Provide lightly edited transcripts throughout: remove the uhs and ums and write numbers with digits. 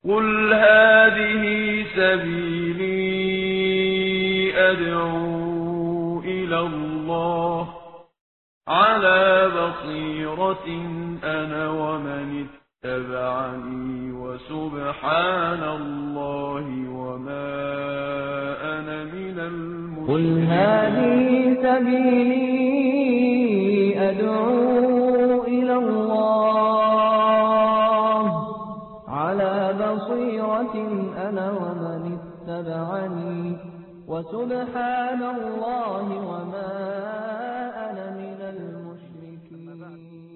قل هذه سبيلي أدعو إلى الله على بصيرة أنا ومن اتبعني وسبحان الله وما أنا من المشركين. قل هذه سبيلي أدعو إلى الله على بصيرة أنا ومن اتبعني وسبحان الله وما أنا من المشركين.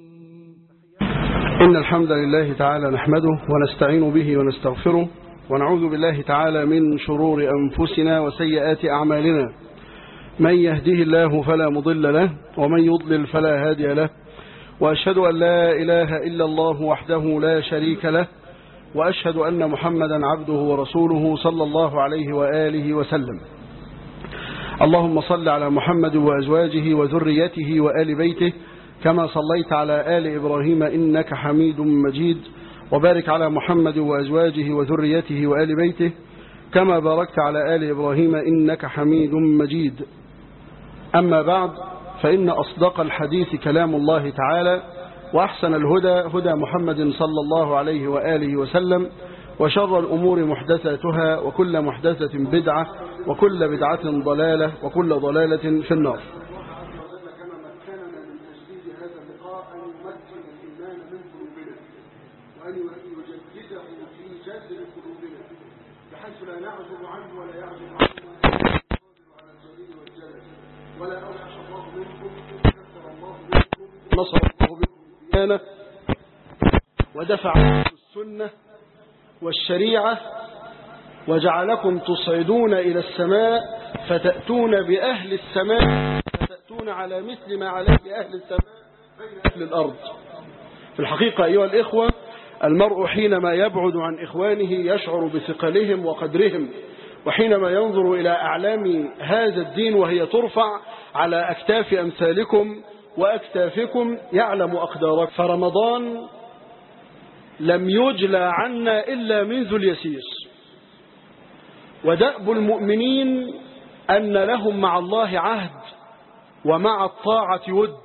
إن الحمد لله تعالى نحمده ونستعين به ونستغفره ونعوذ بالله تعالى من شرور أنفسنا وسيئات أعمالنا. من يهده الله فلا مضل له ومن يضلل فلا هادي له، وأشهد أن لا إله إلا الله وحده لا شريك له، وأشهد أن محمدا عبده ورسوله صلى الله عليه وآله وسلم. اللهم صل على محمد وأزواجه وذريته وآل بيته كما صليت على آل إبراهيم إنك حميد مجيد، وبارك على محمد وأزواجه وذريته وآل بيته كما باركت على آل إبراهيم إنك حميد مجيد. أما بعد، فإن أصدق الحديث كلام الله تعالى، وأحسن الهدى هدى محمد صلى الله عليه وآله وسلم، وشر الأمور محدثاتها، وكل محدثة بدعة، وكل بدعة ضلالة، وكل ضلالة في النار. نصر الله بكم ودفع السنة والشريعة وجعلكم تصعدون إلى السماء فتأتون بأهل السماء، فتأتون على مثل ما عليه أهل السماء بين أهل الأرض. في الحقيقة أيها الإخوة، المرء حينما يبعد عن إخوانه يشعر بثقلهم وقدرهم، وحينما ينظر إلى أعلام هذا الدين وهي ترفع على أكتاف أمثالكم وأكتافكم يعلم أقدارك. فرمضان لم يجلى عنا إلا منذ اليسير، ودأب المؤمنين أن لهم مع الله عهد ومع الطاعة ود.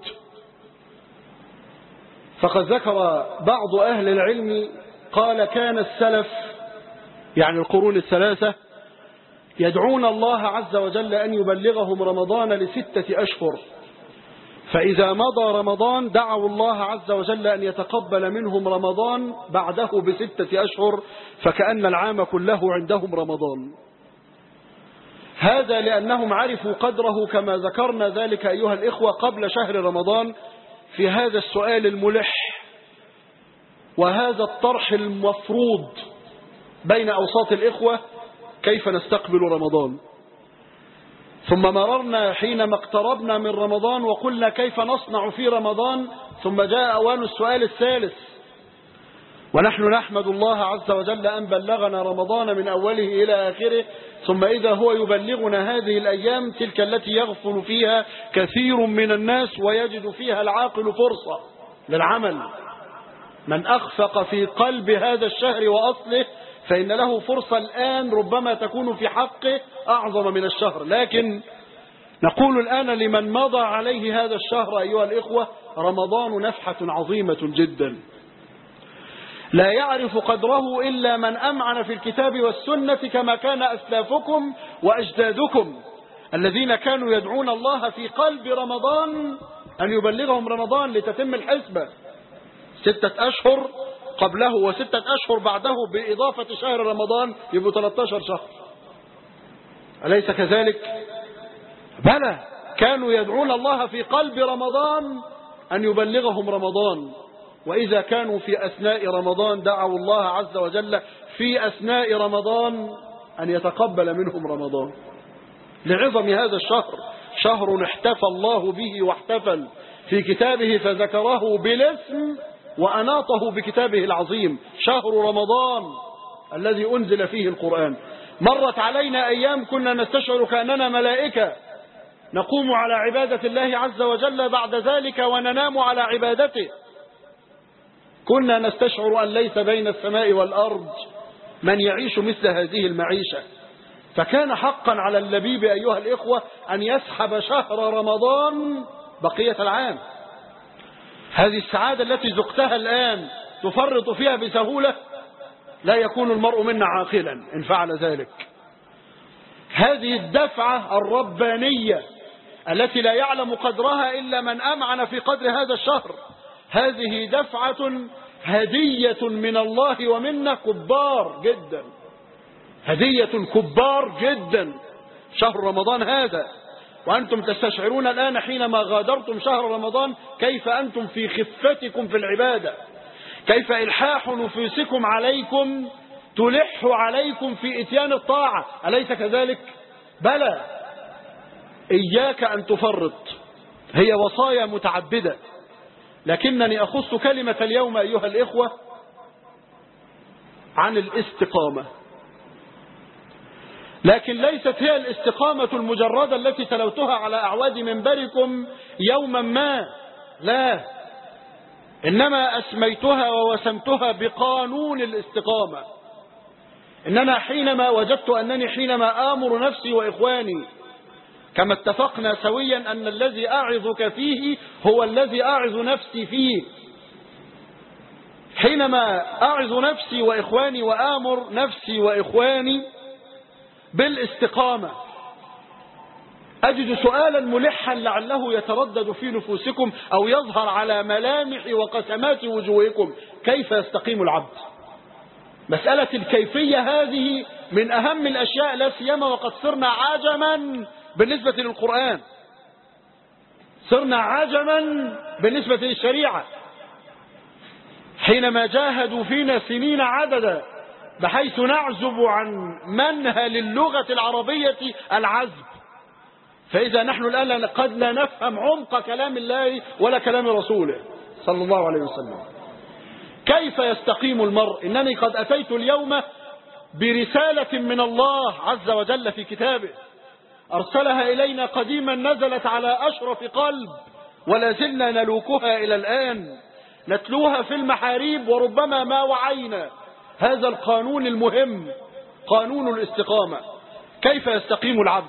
فقد ذكر بعض أهل العلم قال: كان السلف، يعني القرون الثلاثة، يدعون الله عز وجل أن يبلغهم رمضان ل6 أشهر، فإذا مضى رمضان دعوا الله عز وجل أن يتقبل منهم رمضان بعده ب6 أشهر، فكأن العام كله عندهم رمضان. هذا لأنهم عرفوا قدره كما ذكرنا ذلك أيها الإخوة قبل شهر رمضان في هذا السؤال الملح وهذا الطرح المفروض بين أوساط الإخوة: كيف نستقبل رمضان؟ ثم مررنا حينما اقتربنا من رمضان وقلنا كيف نصنع في رمضان، ثم جاء أوان السؤال الثالث، ونحن نحمد الله عز وجل أن بلغنا رمضان من أوله إلى آخره، ثم إذا هو يبلغنا هذه الأيام تلك التي يغفل فيها كثير من الناس ويجد فيها العاقل فرصة للعمل. من أخفق في قلب هذا الشهر وأصله فإن له فرصة الآن ربما تكون في حقه أعظم من الشهر. لكن نقول الآن لمن مضى عليه هذا الشهر أيها الإخوة: رمضان نفحة عظيمة جدا لا يعرف قدره إلا من أمعن في الكتاب والسنة كما كان أسلافكم وأجدادكم الذين كانوا يدعون الله في قلب رمضان أن يبلغهم رمضان لتتم الحسبة 6 أشهر قبله و6 أشهر بعده بإضافة شهر رمضان يبقوا 13 شهر. أليس كذلك؟ بلى، كانوا يدعون الله في قلب رمضان أن يبلغهم رمضان، وإذا كانوا في أثناء رمضان دعوا الله عز وجل في أثناء رمضان أن يتقبل منهم رمضان لعظم هذا الشهر. شهر احتفى الله به واحتفل في كتابه فذكره بالاسم وأناطه بكتابه العظيم: شهر رمضان الذي أنزل فيه القرآن. مرت علينا أيام كنا نستشعر كأننا ملائكة نقوم على عبادة الله عز وجل بعد ذلك وننام على عبادته. كنا نستشعر أن ليس بين السماء والأرض من يعيش مثل هذه المعيشة. فكان حقا على اللبيب أيها الإخوة أن يسحب شهر رمضان بقية العام. هذه السعادة التي ذقتها الآن تفرط فيها بسهولة؟ لا يكون المرء منا عاقلا إن فعل ذلك. هذه الدفعة الربانية التي لا يعلم قدرها إلا من أمعن في قدر هذا الشهر، هذه دفعة هدية من الله ومنا كبار جدا، هدية كبار جدا شهر رمضان هذا. وأنتم تستشعرون الآن حينما غادرتم شهر رمضان كيف أنتم في خفتكم في العبادة، كيف إلحاح نفوسكم عليكم تلح عليكم في إتيان الطاعة، أليس كذلك؟ بلى، إياك أن تفرط. هي وصايا متعددة، لكنني أخص كلمة اليوم أيها الإخوة عن الاستقامة. لكن ليست هي الاستقامة المجردة التي تلوتها على أعواد منبركم يوما ما، لا، إنما أسميتها ووسمتها بقانون الاستقامة. إننا حينما وجدت أنني حينما آمر نفسي وإخواني كما اتفقنا سويا أن الذي أعظك فيه هو الذي أعظ نفسي فيه، حينما أعظ نفسي وإخواني وآمر نفسي وإخواني بالاستقامة أجد سؤالا ملحا لعله يتردد في نفوسكم أو يظهر على ملامح وقسمات وجوهكم: كيف يستقيم العبد؟ مسألة الكيفية هذه من أهم الأشياء، لا سيما وقد صرنا عجما بالنسبة للقرآن، صرنا عجما بالنسبة للشريعة. حينما جاهدوا فينا سنين عددا بحيث نعزب عن منهل اللغة العربية العزب، فإذا نحن الآن قد لا نفهم عمق كلام الله ولا كلام رسوله صلى الله عليه وسلم. كيف يستقيم المرء؟ إنني قد أتيت اليوم برسالة من الله عز وجل في كتابه أرسلها إلينا قديما، نزلت على أشرف قلب ولا زلنا نلوكها إلى الآن، نتلوها في المحاريب وربما ما وعينا هذا القانون المهم، قانون الاستقامة. كيف يستقيم العبد؟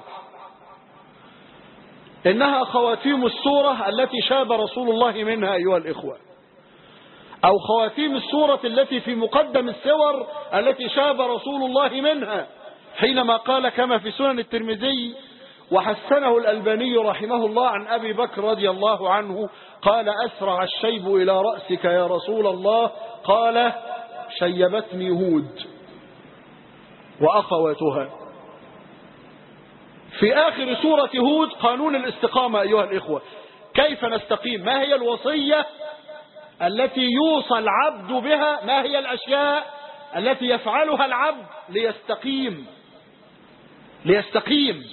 إنها خواتيم السورة التي شاب رسول الله منها أيها الإخوة، أو خواتيم السورة التي في مقدم السور التي شاب رسول الله منها حينما قال كما في سنن الترمذي وحسنه الألباني رحمه الله عن أبي بكر رضي الله عنه قال: أسرع الشيب إلى رأسك يا رسول الله؟ قال: شيبتني هود وأخواتها. في آخر سورة هود قانون الاستقامة أيها الإخوة. كيف نستقيم؟ ما هي الوصية التي يوصى العبد بها؟ ما هي الأشياء التي يفعلها العبد ليستقيم؟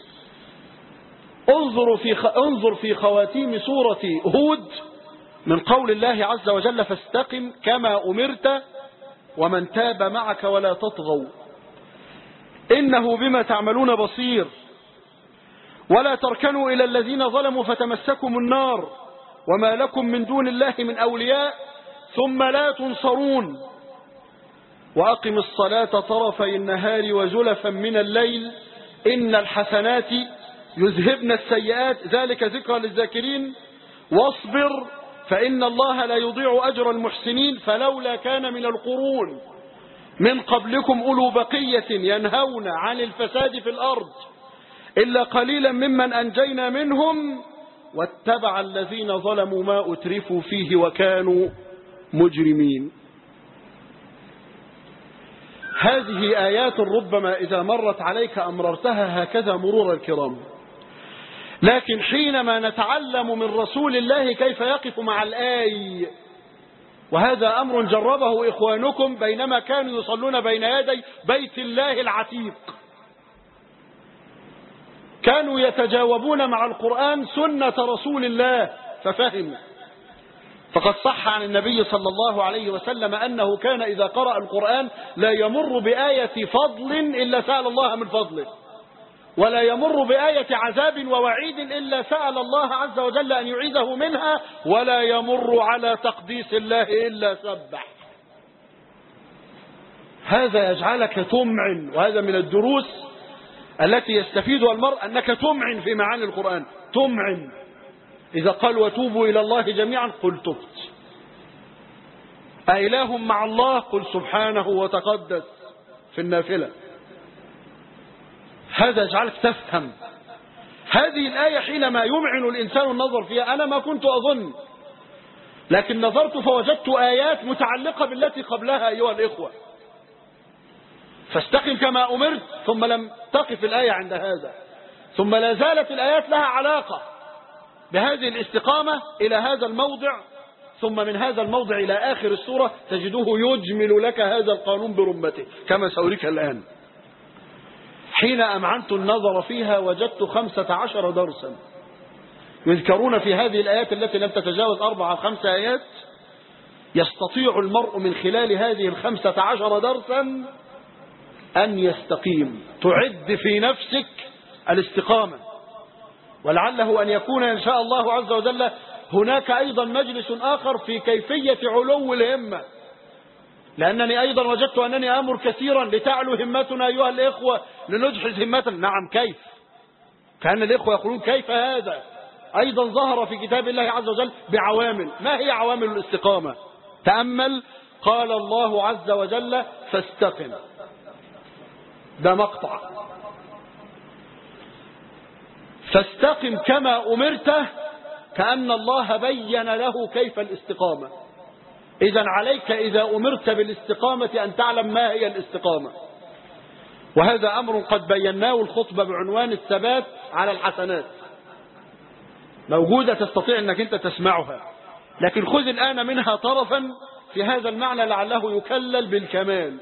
انظر في خواتيم سورة هود من قول الله عز وجل: فاستقم كما أمرت ومن تاب معك ولا تطغوا إنه بما تعملون بصير ولا تركنوا إلى الذين ظلموا فتمسكم النار وما لكم من دون الله من أولياء ثم لا تنصرون وأقم الصلاة طرفي النهار وزلفا من الليل إن الحسنات يذهبن السيئات ذلك ذكرى للذاكرين واصبر فإن الله لا يضيع أجر المحسنين فلولا كان من القرون من قبلكم أولو بقية ينهون عن الفساد في الأرض إلا قليلا ممن أنجينا منهم واتبع الذين ظلموا ما أترفوا فيه وكانوا مجرمين. هذه آيات ربما إذا مرت عليك أمررتها هكذا مرور الكرام، لكن حينما نتعلم من رسول الله كيف يقف مع الآي، وهذا أمر جربه إخوانكم بينما كانوا يصلون بين يدي بيت الله العتيق، كانوا يتجاوبون مع القرآن سنة رسول الله ففهموا. فقد صح عن النبي صلى الله عليه وسلم أنه كان إذا قرأ القرآن لا يمر بآية فضل إلا سأل الله من فضله، ولا يمر بآية عذاب ووعيد إلا سأل الله عز وجل أن يعيذه منها، ولا يمر على تقديس الله إلا سبح. هذا يجعلك تمعن، وهذا من الدروس التي يستفيدها المرء، أنك تمعن في معاني القرآن. تمعن إذا قال وتوبوا إلى الله جميعا قل تبت. أإله مع الله قل سبحانه وتقدس في النافلة. هذا يجعلك تفهم هذه الآية. حينما يمعن الإنسان النظر فيها، أنا ما كنت أظن، لكن نظرت فوجدت آيات متعلقة بالتي قبلها أيها الإخوة. فاستقم كما أمرت، ثم لم تقف الآية عند هذا، ثم لا زالت الآيات لها علاقة بهذه الاستقامة إلى هذا الموضع، ثم من هذا الموضع إلى آخر السورة تجده يجمل لك هذا القانون برمته كما سأريك الآن. حين أمعنت النظر فيها وجدت 15 درسا يذكرون في هذه الآيات التي لم تتجاوز 4 أو 5 آيات. يستطيع المرء من خلال هذه 15 درسا أن يستقيم. تعد في نفسك الاستقامة، ولعله أن يكون إن شاء الله عز وجل هناك أيضا مجلس آخر في كيفية علو الهمة، لأنني أيضا وجدت أنني أمر كثيرا لتعلو همتنا أيها الإخوة، لنجحز همتنا. نعم، كيف؟ كان الإخوة يقولون كيف هذا؟ أيضا ظهر في كتاب الله عز وجل بعوامل. ما هي عوامل الاستقامة؟ تأمل. قال الله عز وجل فاستقم. ده مقطع. فاستقم كما أمرته، كأن الله بين له كيف الاستقامة. إذن عليك إذا أمرت بالاستقامة أن تعلم ما هي الاستقامة، وهذا أمر قد بيناه الخطبة بعنوان الثبات على الحسنات، موجودة تستطيع أنك أنت تسمعها، لكن خذ الآن منها طرفا في هذا المعنى لعله يكلل بالكمال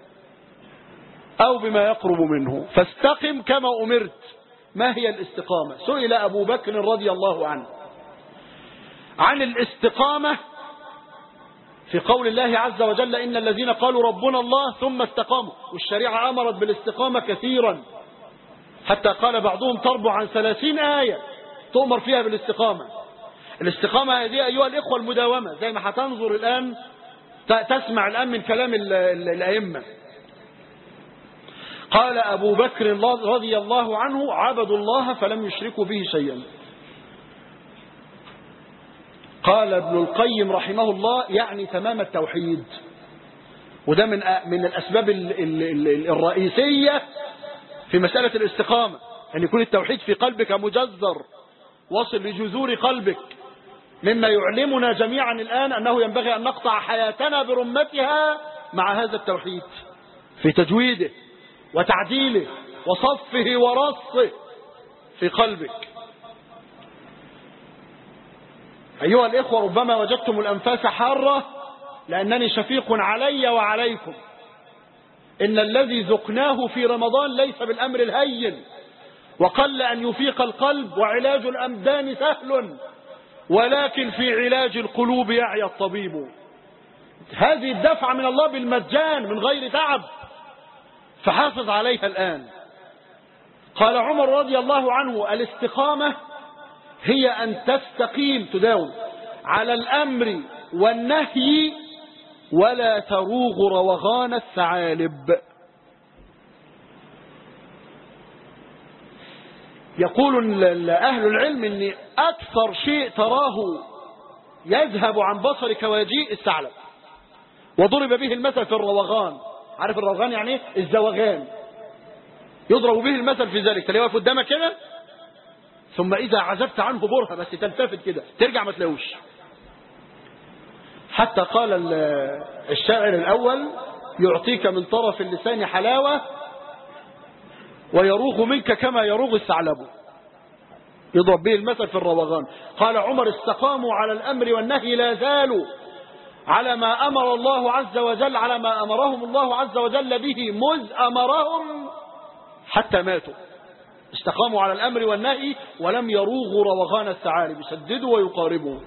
أو بما يقرب منه. فاستقم كما أمرت. ما هي الاستقامة؟ سئل أبو بكر رضي الله عنه عن الاستقامة في قول الله عز وجل إن الذين قالوا ربنا الله ثم استقاموا. والشريعة أمرت بالاستقامة كثيرا، حتى قال بعضهم تربع عن 30 آية تؤمر فيها بالاستقامة. الاستقامة هذه أيها الإخوة المداومة، زي ما هتنظر الآن تسمع الآن من كلام الأئمة. قال أبو بكر رضي الله عنه عبدوا الله فلم يشركوا به شيئا. قال ابن القيم رحمه الله يعني تمام التوحيد، وده من الأسباب الرئيسية في مسألة الاستقامة، أن يكون التوحيد في قلبك مجذر وصل لجذور قلبك، مما يعلمنا جميعا الآن أنه ينبغي أن نقطع حياتنا برمتها مع هذا التوحيد في تجويده وتعديله وصفه ورصه في قلبك. أيها الإخوة، ربما وجدتم الأنفاس حارة لأنني شفيق علي وعليكم. إن الذي ذقناه في رمضان ليس بالأمر الهين، وقل أن يفيق القلب، وعلاج الأمدان سهل، ولكن في علاج القلوب يعي الطبيب. هذه الدفعة من الله بالمجان من غير تعب، فحافظ عليها الآن. قال عمر رضي الله عنه الاستقامة هي أن تستقيم تداوم على الأمر والنهي ولا تروغ روغان الثعالب. يقول أهل العلم أن أكثر شيء تراه يذهب عن بصرك ويجيء الثعلب، وضرب به المثل في الروغان. عارف الروغان يعني ايه؟ الزوغان. يضرب به المثل في ذلك. تلاقيه واقف قدامك كده، ثم إذا عزفت عنه برهة بس تلتفت كده ترجع ما تلاقوش. حتى قال الشاعر الأول يعطيك من طرف اللسان حلاوة ويروغ منك كما يروغ الثعلب. يضرب به المثل في الروغان. قال عمر استقاموا على الأمر والنهي لا زالوا على ما أمر الله عز وجل، على ما أمرهم الله عز وجل به مذ أمرهم حتى ماتوا. استقاموا على الأمر والنهي ولم يروغوا روغان الثعالب، يسددوا ويقاربوا.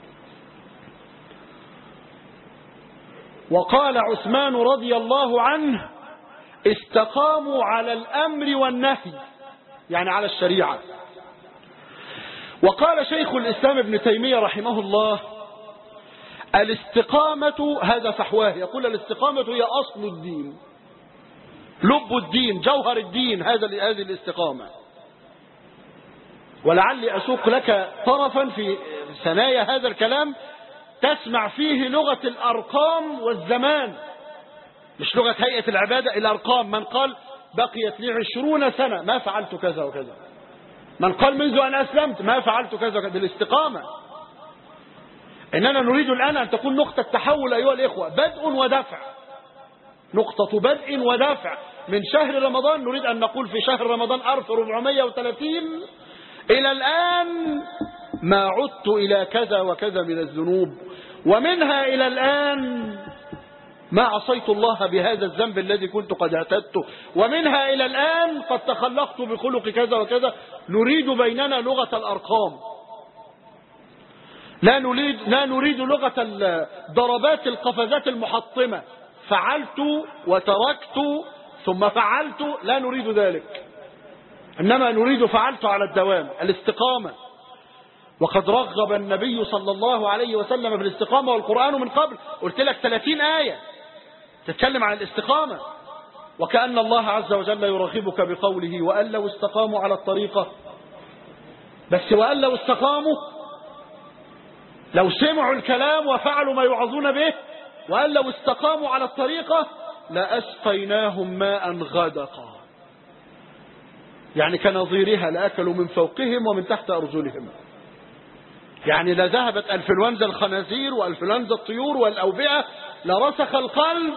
وقال عثمان رضي الله عنه استقاموا على الأمر والنهي، يعني على الشريعة. وقال شيخ الإسلام ابن تيمية رحمه الله الاستقامة هذا فحواه، يقول الاستقامة هي أصل الدين. لب الدين، جوهر الدين، هذه الاستقامة. ولعلي أسوق لك طرفا في ثنايا هذا الكلام تسمع فيه لغة الأرقام والزمان، مش لغة هيئة العبادة، الأرقام. من قال بقيت لي 20 سنة ما فعلت كذا وكذا، من قال منذ أن أسلمت ما فعلت كذا وكذا. بالاستقامة. إننا نريد الآن أن تكون نقطة تحول أيها الإخوة، بدء ودفع، نقطة بدء ودفع. من شهر رمضان نريد أن نقول في شهر رمضان 1430 إلى الآن ما عدت إلى كذا وكذا من الذنوب، ومنها إلى الآن ما عصيت الله بهذا الذنب الذي كنت قد اعتدته، ومنها إلى الآن قد تخلقت بخلق كذا وكذا. نريد بيننا لغة الأرقام، لا نريد لغة ضربات القفزات المحطمة، فعلت وتركت ثم فعلت، لا نريد ذلك، إنما نريد فعلت على الدوام، الاستقامة. وقد رغب النبي صلى الله عليه وسلم في الاستقامة، والقرآن من قبل قلت لك 30 آية تتكلم عن الاستقامة. وكأن الله عز وجل يرغبك بقوله وأن لو استقاموا على الطريقة، بس وأن لو استقاموا، لو سمعوا الكلام وفعلوا ما يوعظون به، وأن لو استقاموا على الطريقة لأسقيناهم ماء غدقا، يعني كنظيرها، لأكلوا من فوقهم ومن تحت أرجلهم. يعني لذهبت انفلونزا الخنازير وانفلونزا الطيور والأوبئة، لرسخ القلب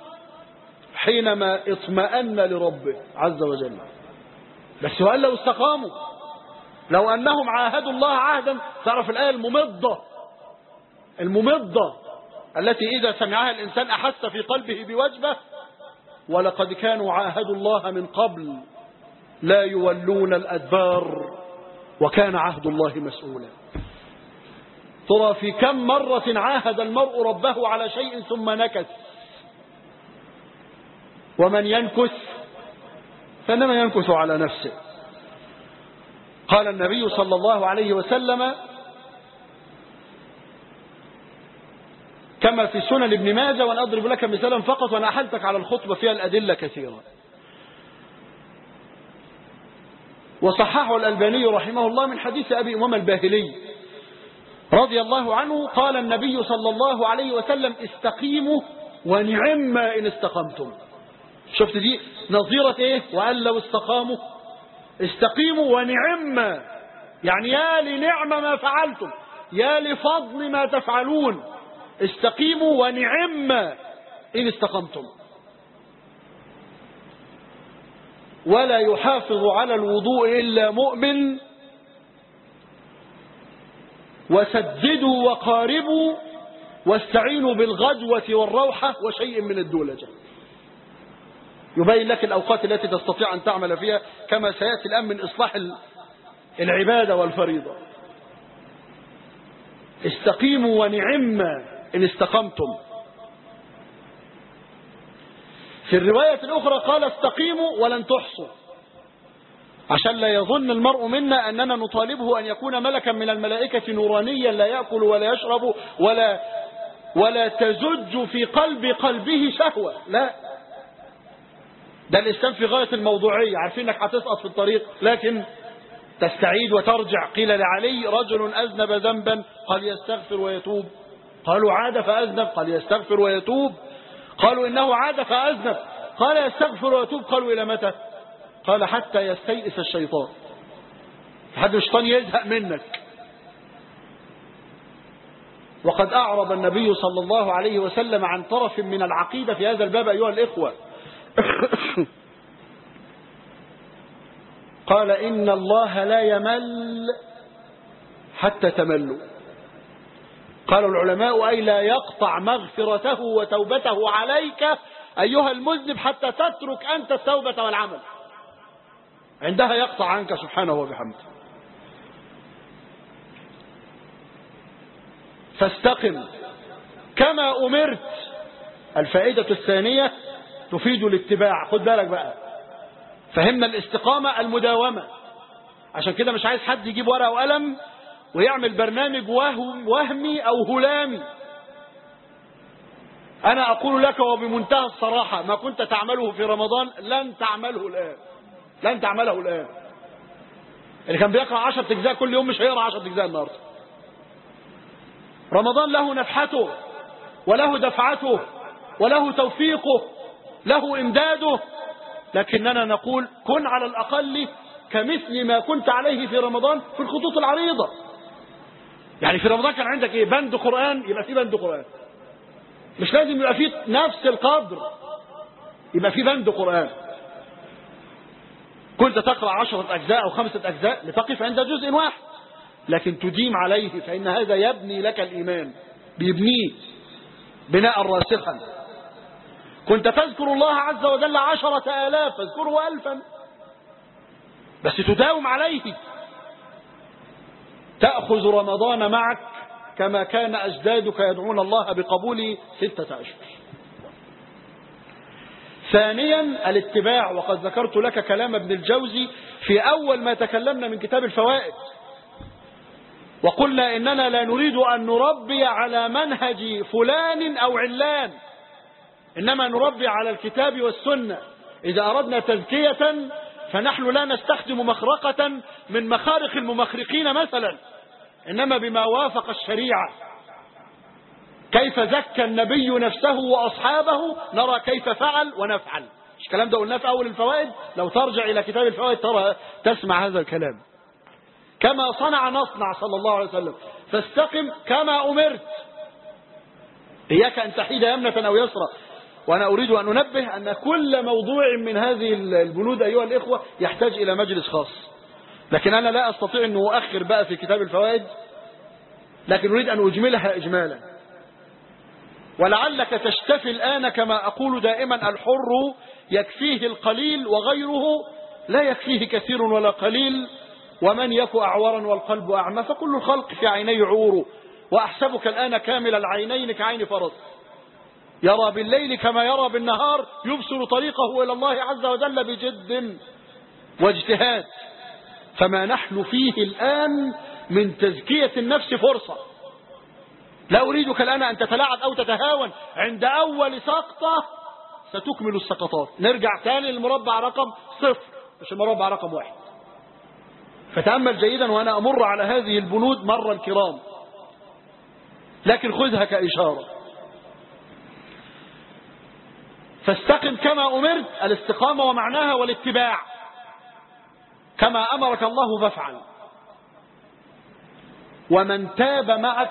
حينما اطمأن لربه عز وجل. بس وقال لو استقاموا، لو أنهم عاهدوا الله عهدا. تعرف الآية الممضة التي إذا سمعها الإنسان أحس في قلبه بوجبة، ولقد كانوا عاهدوا الله من قبل لا يولون الأدبار وكان عهد الله مسؤولا. ترى في كم مرة عاهد المرء ربه على شيء ثم نكث، ومن ينكث فإنما ينكث على نفسه. قال النبي صلى الله عليه وسلم كما في سنن ابن ماجه، وأنا أضرب لك مثالا فقط، وأنا أحلتك على الخطبة فيها الأدلة كثيرة. وصححه الألباني رحمه الله من حديث أبي أمامة الباهلي رضي الله عنه، قال النبي صلى الله عليه وسلم استقيموا ونعم إن استقمتم. شفت دي نظيرة إيه؟ وأن لو استقاموا، استقيموا ونعم، يعني يا لنعم ما فعلتم، يا لفضل ما تفعلون. استقيموا ونعم إن استقمتم. ولا يحافظ على الوضوء إلا مؤمن، وسددوا وقاربوا واستعينوا بالغدوة والروحة وشيء من الدولجة. يبين لك الأوقات التي تستطيع أن تعمل فيها، كما سيأتي الآن من إصلاح العبادة والفريضة. استقيموا ونعم إن استقمتم. في الرواية الأخرى قال استقيموا ولن تحصوا، عشان لا يظن المرء منا أننا نطالبه أن يكون ملكا من الملائكة نورانيا لا يأكل ولا يشرب ولا تزج في قلبه شهوة. لا، ده الإسلام في غاية الموضوعية. عارفين أنك هتسقط في الطريق لكن تستعيد وترجع. قيل لعلي رجل أذنب ذنبا قال يستغفر ويتوب، قالوا عاد فأذنب قال يستغفر ويتوب، قالوا إنه عاد فأذنب قال يستغفر ويتوب، قالوا إلى متى؟ قال حتى يستيئس الشيطان، لحد الشيطان يزهق منك. وقد أعرض النبي صلى الله عليه وسلم عن طرف من العقيدة في هذا الباب أيها الإخوة. قال إن الله لا يمل حتى تملوا. قال العلماء أي لا يقطع مغفرته وتوبته عليك أيها المذنب حتى تترك أنت التوبة والعمل، عندها يقطع عنك سبحانه وبحمده. فاستقم كما أمرت. الفائدة الثانية تفيد الاتباع. خد بالك بقى، فهمنا الاستقامة المداومة. عشان كده مش عايز حد يجيب ورقة وقلم ويعمل برنامج وهمي أو هلامي. أنا أقول لك وبمنتهى الصراحة ما كنت تعمله في رمضان لن تعمله الآن، لن تعمله الآن. اللي كان بيقرأ 10 أجزاء كل يوم مش هيقرأ 10 أجزاء النهارده. رمضان له نفحته وله دفعته وله توفيقه، له إمداده، لكننا نقول كن على الأقل كمثل ما كنت عليه في رمضان في الخطوط العريضة. يعني في رمضان كان عندك إيه؟ بند قرآن، يبقى في بند قرآن. مش لازم يبقى في نفس القدر، يبقى في بند قرآن. كنت تقرأ 10 أجزاء أو 5 أجزاء لتقف عند جزء واحد، لكن تديم عليه، فإن هذا يبني لك الإيمان، بيبنيه بناء راسخا. كنت تذكر الله عز وجل 10,000 فاذكره 1000، بس تداوم عليه. تأخذ رمضان معك كما كان أجدادك يدعون الله بقبوله 6 أشهر. ثانيا الاتباع، وقد ذكرت لك كلام ابن الجوزي في أول ما تكلمنا من كتاب الفوائد، وقلنا إننا لا نريد أن نربي على منهج فلان أو علان، إنما نربي على الكتاب والسنة. إذا أردنا تزكية فنحن لا نستخدم مخرقة من مخارق الممخرقين مثلا، إنما بما وافق الشريعة. كيف زكى النبي نفسه وأصحابه نرى كيف فعل ونفعل. مش الكلام ده قلناه في أول الفوائد؟ لو ترجع إلى كتاب الفوائد ترى تسمع هذا الكلام. كما صنع نصنع صلى الله عليه وسلم، فاستقم كما أمرت. إياك أن تحيد يمنة أو يسرى. وأنا أريد أن أنبه أن كل موضوع من هذه البنود أيها الإخوة يحتاج إلى مجلس خاص، لكن أنا لا أستطيع أن أؤخر بقى في كتاب الفوائد، لكن أريد أن أجملها إجمالا. ولعلك تشتفي الآن كما أقول دائما: الحر يكفيه القليل وغيره لا يكفيه كثير ولا قليل، ومن يك أعورا والقلب أعمى فكل الخلق في عيني عور، وأحسبك الآن كامل العينين كعين فرس، يرى بالليل كما يرى بالنهار، يبصر طريقه إلى الله عز وجل بجد واجتهاد. فما نحن فيه الآن من تزكية النفس فرصة. لا أريدك الآن أن تتلاعب أو تتهاون. عند أول سقطة ستكمل السقطات. نرجع تاني للمربع رقم 0 مش المربع رقم 1. فتأمل جيدا وأنا أمر على هذه البنود مرة الكرام، لكن خذها كإشارة. فاستقم كما أمرت، الاستقامة ومعناها والاتباع. كما أمرك الله فافعل. ومن تاب معك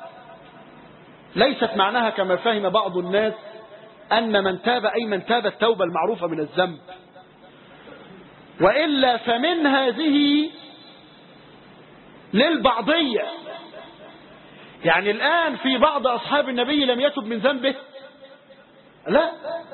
ليست معناها كما فهم بعض الناس أن من تاب أي من تاب التوبة المعروفة من الذنب، وإلا فمن هذه للبعضية. يعني الآن في بعض أصحاب النبي لم يتب من ذنبه، لا،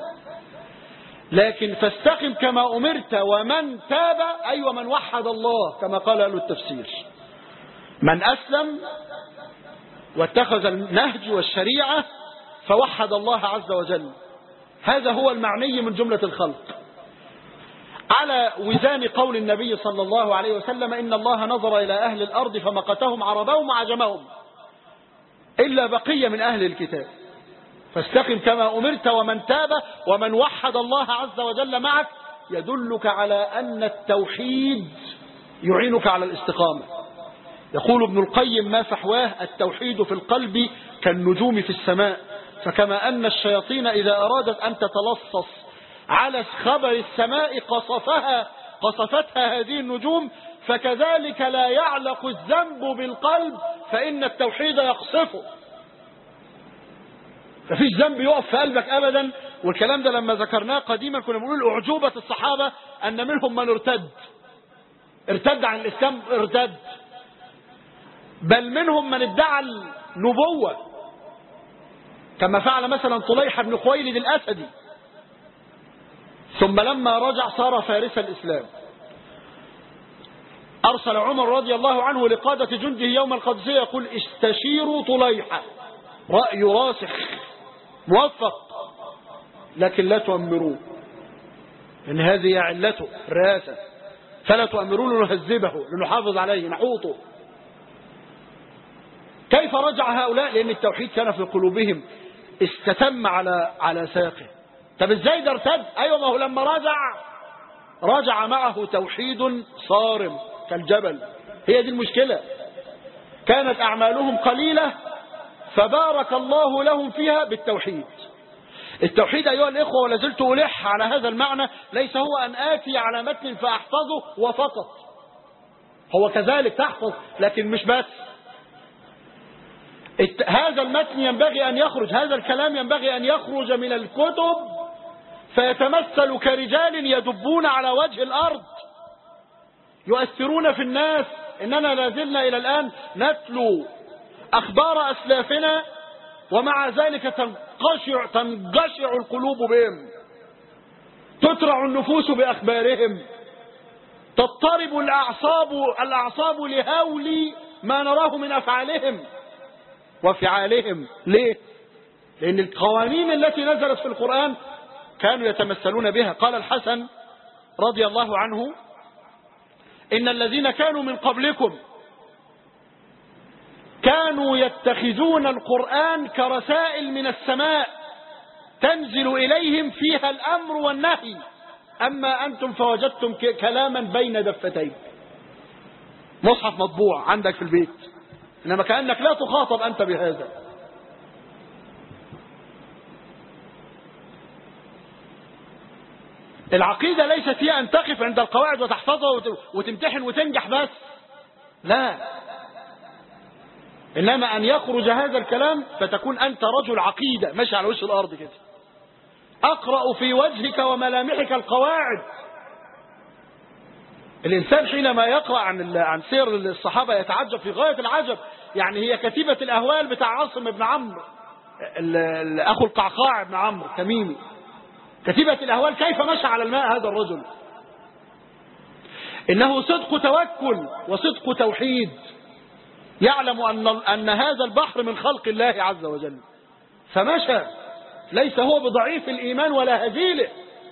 لكن فاستقم كما أمرت. ومن تاب أي ومن وحد الله كما قال أهل التفسير، من أسلم واتخذ النهج والشريعة فوحد الله عز وجل، هذا هو المعني من جملة الخلق. على وزان قول النبي صلى الله عليه وسلم: إن الله نظر إلى أهل الأرض فمقتهم عربهم وعجمهم إلا بقية من أهل الكتاب. فاستقم كما أمرت ومن تاب ومن وحد الله عز وجل معك، يدلك على أن التوحيد يعينك على الاستقامة. يقول ابن القيم: ما فحواه التوحيد في القلب كالنجوم في السماء، فكما أن الشياطين إذا أرادت أن تتلصص على خبر السماء قصفتها هذه النجوم، فكذلك لا يعلق الذنب بالقلب فإن التوحيد يقصفه. مفيش ذنب يقف في قلبك أبدا. والكلام ده لما ذكرناه قديما كنا بنقول أعجوبة الصحابة أن منهم من ارتد عن الإسلام، ارتد، بل منهم من ادعى النبوة كما فعل مثلا طليحة بن خويلد الأسدي، ثم لما رجع صار فارس الإسلام. أرسل عمر رضي الله عنه لقادة جنده يوم القادسية يقول: استشيروا طليحة، رأي راسخ موفق، لكن لا تؤمروه، إن هذه علته الرئاسة، فلا تؤمرون نهذبه لنحافظ عليه نحوطه. كيف رجع هؤلاء؟ لأن التوحيد كان في قلوبهم. استتم على ساقه. طب ازاي ده ارتد؟ ايوه، ما هو لما رجع معه توحيد صارم كالجبل. هي دي المشكلة. كانت أعمالهم قليلة فبارك الله لهم فيها بالتوحيد. التوحيد أيها الإخوة، ولا زلت ألح على هذا المعنى، ليس هو أن آتي على متن فأحفظه وفقط. هو كذلك تحفظ، لكن مش بس. هذا المتن ينبغي أن يخرج، هذا الكلام ينبغي أن يخرج من الكتب فيتمثل كرجال يدبون على وجه الأرض يؤثرون في الناس. إننا لازلنا إلى الآن نتلو أخبار أسلافنا، ومع ذلك تنقشع القلوب بهم، تترع النفوس بأخبارهم، تضطرب الأعصاب لهول ما نراه من أفعالهم وفعالهم. ليه؟ لأن القوانين التي نزلت في القرآن كانوا يتمثلون بها. قال الحسن رضي الله عنه: إن الذين كانوا من قبلكم كانوا يتخذون القرآن كرسائل من السماء تنزل إليهم فيها الأمر والنهي، أما أنتم فوجدتم كلاما بين دفتين. مصحف مطبوع عندك في البيت، إنما كأنك لا تخاطب أنت بهذا. العقيدة ليست هي أن تقف عند القواعد وتحفظها وتمتحن وتنجح بس، لا، إنما أن يخرج هذا الكلام فتكون أنت رجل عقيدة ماشي على وش الأرض كده، أقرأ في وجهك وملامحك القواعد. الإنسان حينما يقرأ عن سير الصحابة يتعجب في غاية العجب. يعني هي كتيبة الأهوال بتاع عاصم بن عمرو، أخو القعقاع بن عمرو تميمي، كتيبة الأهوال كيف مشى على الماء هذا الرجل. إنه صدق توكل وصدق توحيد، يعلم أن هذا البحر من خلق الله عز وجل فمشى، ليس هو بضعيف الإيمان ولا هزيله.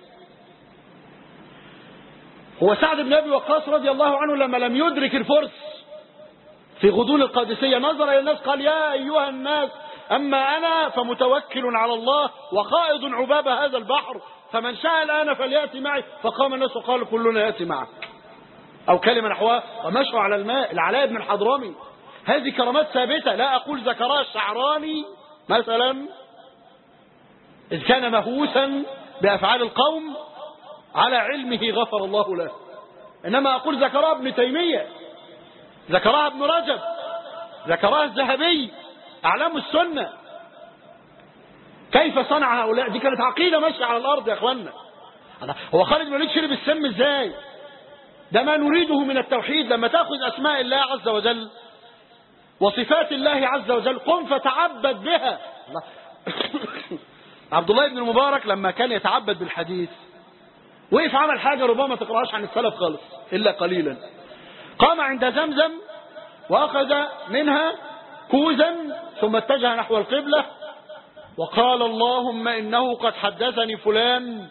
هو سعد بن أبي وقاص رضي الله عنه لما لم يدرك الفرس في غضون القادسية نظر إلى الناس قال: يا أيها الناس، أما أنا فمتوكل على الله وقائد عباب هذا البحر، فمن شاء الآن فليأتي معي. فقام الناس وقالوا: كلنا يأتي معك، أو كلمة نحوها، ومشوا على الماء. العلاء بن الحضرمي، هذه كرامات ثابتة. لا أقول ذكرها الشعراني مثلا إذ كان مهووسا بأفعال القوم على علمه غفر الله له، إنما أقول ذكرها ابن تيمية، ذكرها ابن رجب، ذكرها الذهبي، أعلام السنة. كيف صنع هؤلاء؟ دي كانت عقيدة ماشية على الأرض يا أخوانا. هو خالد بن الوليد شرب السم إزاي؟ ده ما نريده من التوحيد. لما تأخذ أسماء الله عز وجل وصفات الله عز وجل قم فتعبد بها. عبد الله بن المبارك لما كان يتعبد بالحديث وقف عمل حاجة ربما ما تقرأهاش عن السلف خالص إلا قليلا. قام عند زمزم وأخذ منها كوزا ثم اتجه نحو القبلة وقال: اللهم إنه قد حدثني فلان.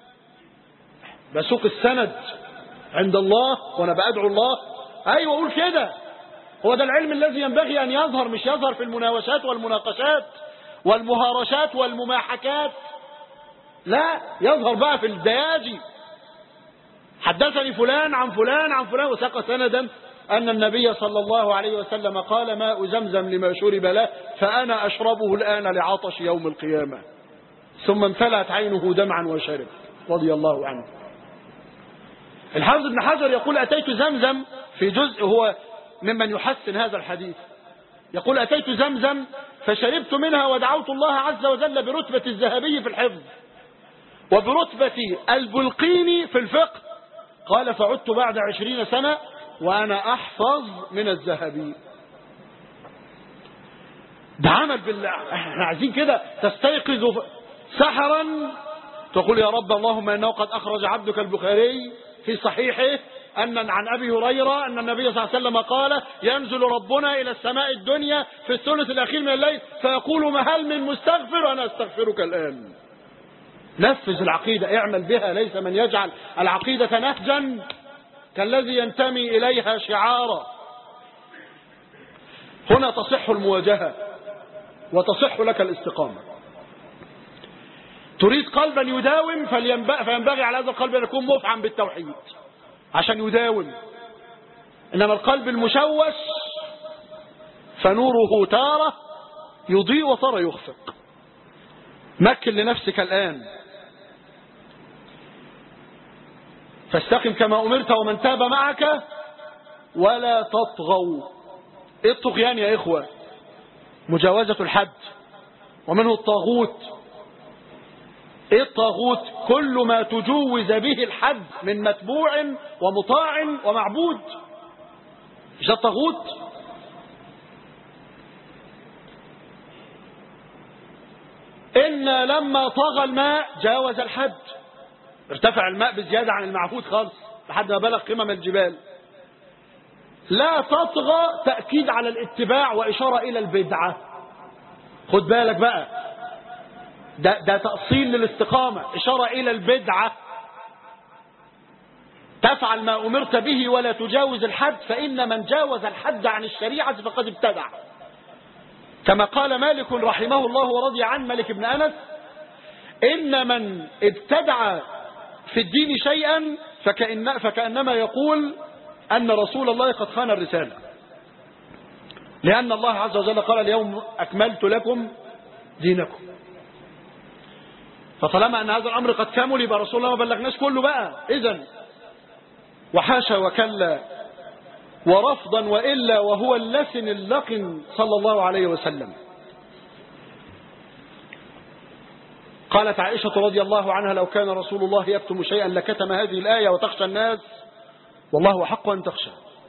بسوق السند عند الله وأنا بأدعو الله. أيوة أقول كده. هو ده العلم الذي ينبغي أن يظهر، مش يظهر في المناوشات والمناقشات والمهارشات والمماحكات، لا، يظهر بقى في الدياجي. حدثني فلان عن فلان عن فلان، وساق سندا أن النبي صلى الله عليه وسلم قال: ماء زمزم لما شرب له فأنا أشربه الآن لعطش يوم القيامة. ثم امتلأت عينه دمعا وشرب رضي الله عنه. الحافظ ابن حجر يقول: أتيت زمزم، في جزء هو ممن يحسن هذا الحديث، يقول: أتيت زمزم فشربت منها ودعوت الله عز وجل برتبة الذهبي في الحفظ وبرتبة البلقيني في الفقه. قال: فعدت بعد 20 سنة وأنا أحفظ من الذهبي. ده عمل بالله. احنا عايزين كده تستيقظ سحرا تقول: يا رب اللهم إنه قد أخرج عبدك البخاري في صحيحه عن أبي هريرة أن النبي صلى الله عليه وسلم قال: ينزل ربنا إلى السماء الدنيا في الثلث الأخير من الليل فيقول: ما هل من مستغفر؟ أنا أستغفرك الآن. نفذ العقيدة، اعمل بها. ليس من يجعل العقيدة نهجا كالذي ينتمي إليها شعارا. هنا تصح المواجهة وتصح لك الاستقامة. تريد قلبا يداوم فينبغي على هذا القلب أن يكون مفعم بالتوحيد عشان يداوم. إنما القلب المشوش فنوره تارة يضيء وتارة يخفق. مكن لنفسك الآن، فاستقم كما أمرت ومن تاب معك ولا تطغوا. إيه الطغيان يا إخوة؟ مجاوزة الحد، ومنه الطاغوت. إيه الطاغوت؟ كل ما تجوز به الحد من متبوع ومطاع ومعبود. مش ده الطاغوت؟ إن لما طغى الماء جاوز الحد، ارتفع الماء بزيادة عن المعهود خالص لحد ما بلغ قمم الجبال. لا تطغى تأكيد على الاتباع وإشارة إلى البدعة. خد بالك بقى، ده تأصيل للاستقامة، إشارة إلى البدعة. تفعل ما أمرت به ولا تجاوز الحد، فإن من جاوز الحد عن الشريعة فقد ابتدع. كما قال مالك رحمه الله ورضي عن مالك بن أنس: إن من ابتدع في الدين شيئا فكأنما يقول أن رسول الله قد خان الرسالة، لأن الله عز وجل قال: اليوم أكملت لكم دينكم. فطالما أن هذا الأمر قد كمل يبقى رسول الله ما بلغناش كله بقى. إذن وحاشا وكلا ورفضا وإلا وهو اللسن اللقن صلى الله عليه وسلم. قالت عائشة رضي الله عنها: لو كان رسول الله يكتم شيئا لكتم هذه الآية وتخشى الناس والله حق أن تخشى.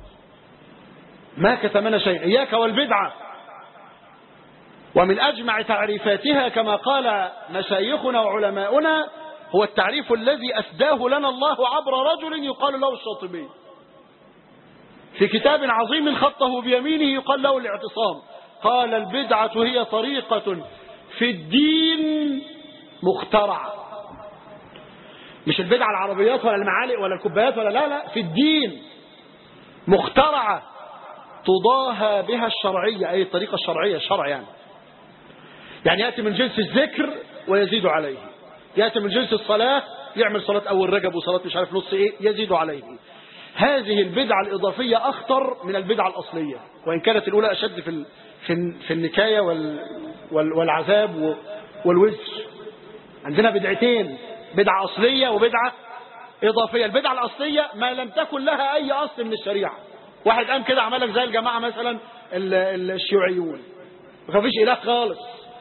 ما كتمنا شيء. إياك والبدعة. ومن أجمع تعريفاتها كما قال مشايخنا وعلماؤنا هو التعريف الذي أسداه لنا الله عبر رجل يقال له الشاطبي في كتاب عظيم خطه بيمينه يقال له الاعتصام. قال: البدعة هي طريقة في الدين مخترعة. مش البدعة العربيات ولا المعالق ولا الكوبايات ولا لا، في الدين مخترعة تضاهى بها الشرعية، أي الطريقة الشرعية، الشرع يعني يأتي من جنس الذكر ويزيد عليه، يأتي من جنس الصلاة يعمل صلاة أول رجب وصلاة مش عارف نص إيه يزيد عليه. هذه البدعة الإضافية أخطر من البدعة الأصلية، وإن كانت الأولى أشد في النكاية والعذاب والوزر. عندنا بدعتين: بدعة أصلية وبدعة إضافية. البدعة الأصلية ما لم تكن لها أي أصل من الشريعة. واحد قام كده عملك زي الجماعة مثلا الشيوعيون، ما فيش إله خالص.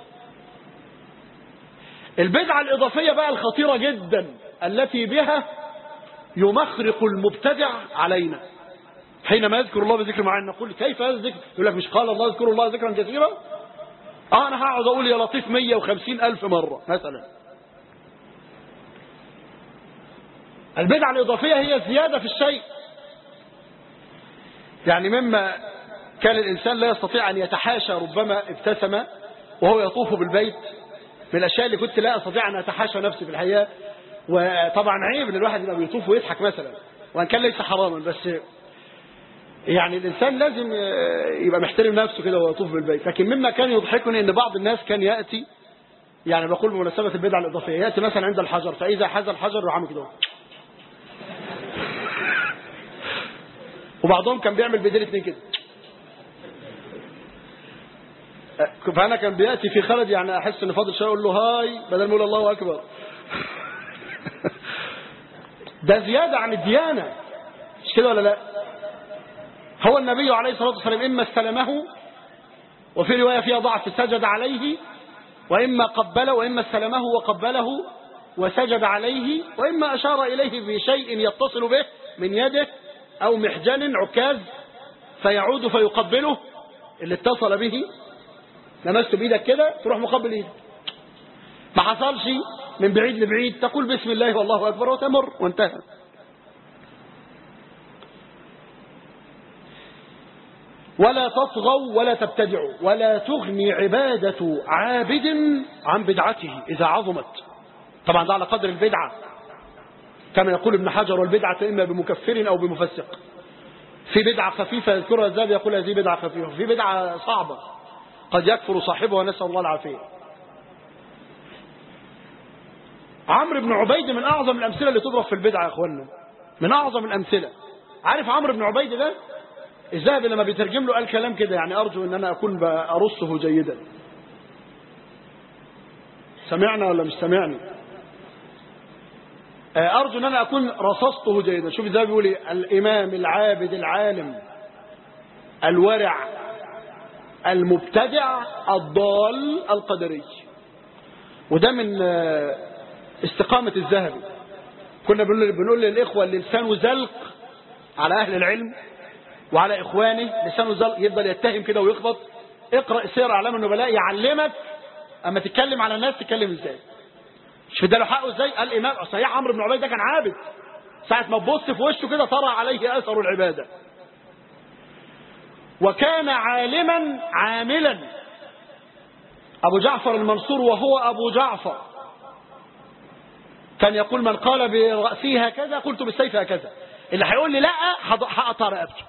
البدعة الإضافية بقى الخطيرة جدا التي بها يمخرق المبتدع علينا. حينما يذكر الله بذكر معين نقول: كيف هذا الذكر؟ يقول لك: مش قال الله اذكروا الله ذكرا كثيرا؟ أنا هقعد أقول يا لطيف 150,000 مرة مثلا. البدعة الإضافية هي زيادة في الشيء. يعني مما كان الإنسان لا يستطيع أن يتحاشى، ربما ابتسم وهو يطوف بالبيت، من الأشياء اللي كنت لا أستطيع أن أتحاشى نفسي في الحقيقة. وطبعا عيب ان الواحد يبقى بيطوف ويضحك مثلا، وان كان ليس حراما، بس يعني الانسان لازم يبقى محترم نفسه كده وهو يطوف بالبيت. لكن مما كان يضحكني ان بعض الناس كان ياتي، يعني بقول بمناسبه البدعه الاضافيه، ياتي مثلا عند الحجر فاذا حاز الحجر يروح عامل كده، وبعضهم كان بيعمل بايدين اتنين كده. فانا كان بياتي في خلد، يعني احس ان فاضل شويه اقول له هاي بدل ما اقول الله اكبر. ده زيادة عن الديانة، مش كده ولا لا؟ هو النبي عليه الصلاة والسلام إما استلمه، وفي رواية فيها ضعف سجد عليه، وإما قبله، وإما استلمه وقبله وسجد عليه، وإما أشار إليه بشيء يتصل به من يده أو محجن عكاز فيعود فيقبله اللي اتصل به. لمسته بإيدك كده تروح مقبل إيدك، ما حصلش من بعيد لبعيد تقول بسم الله والله أكبر وتمر وانتهى. ولا تطغوا ولا تبتدعوا، ولا تغني عبادة عابد عن بدعته إذا عظمت. طبعا ده على قدر البدعة، كما يقول ابن حجر: والبدعة إما بمكفر أو بمفسق. في بدعة خفيفة يذكرها الذهبي يقول هذه بدعة خفيفة، في بدعة صعبة قد يكفر صاحبها ونسأل الله العافية. عمرو بن عبيد من أعظم الأمثلة اللي تضرب في البدعة يا أخوانا، من أعظم الأمثلة. عارف عمرو بن عبيد ده الذهبي لما بيترجم له قال كلام كده، يعني أرجو أن أنا أكون أرصه جيدا. سمعنا ولا مش سمعني؟ أرجو أن أنا أكون رصصته جيدا. شوف الذهبي بيقول إيه: الإمام العابد العالم الورع المبتدع الضال القدري. وده من استقامة الذهبي. كنا بنقول للإخوة اللي لسانه زلق على أهل العلم وعلى إخوانه، لسانه زلق يفضل يتهم كده ويخبط، اقرأ سير أعلام النبلاء يعلمك أما تتكلم على الناس تتكلم إزاي. مش ده له حقه إزاي؟ قال الإمام صحيح عمرو بن عبيد ده كان عابد، ساعة ما تبص في وشه كده ترى عليه أثر العبادة، وكان عالما عاملا. أبو جعفر المنصور وهو أبو جعفر كان يقول: من قال برأسه هكذا قلت بالسيف هكذا. اللي هيقول لي لا هقطع رقبته.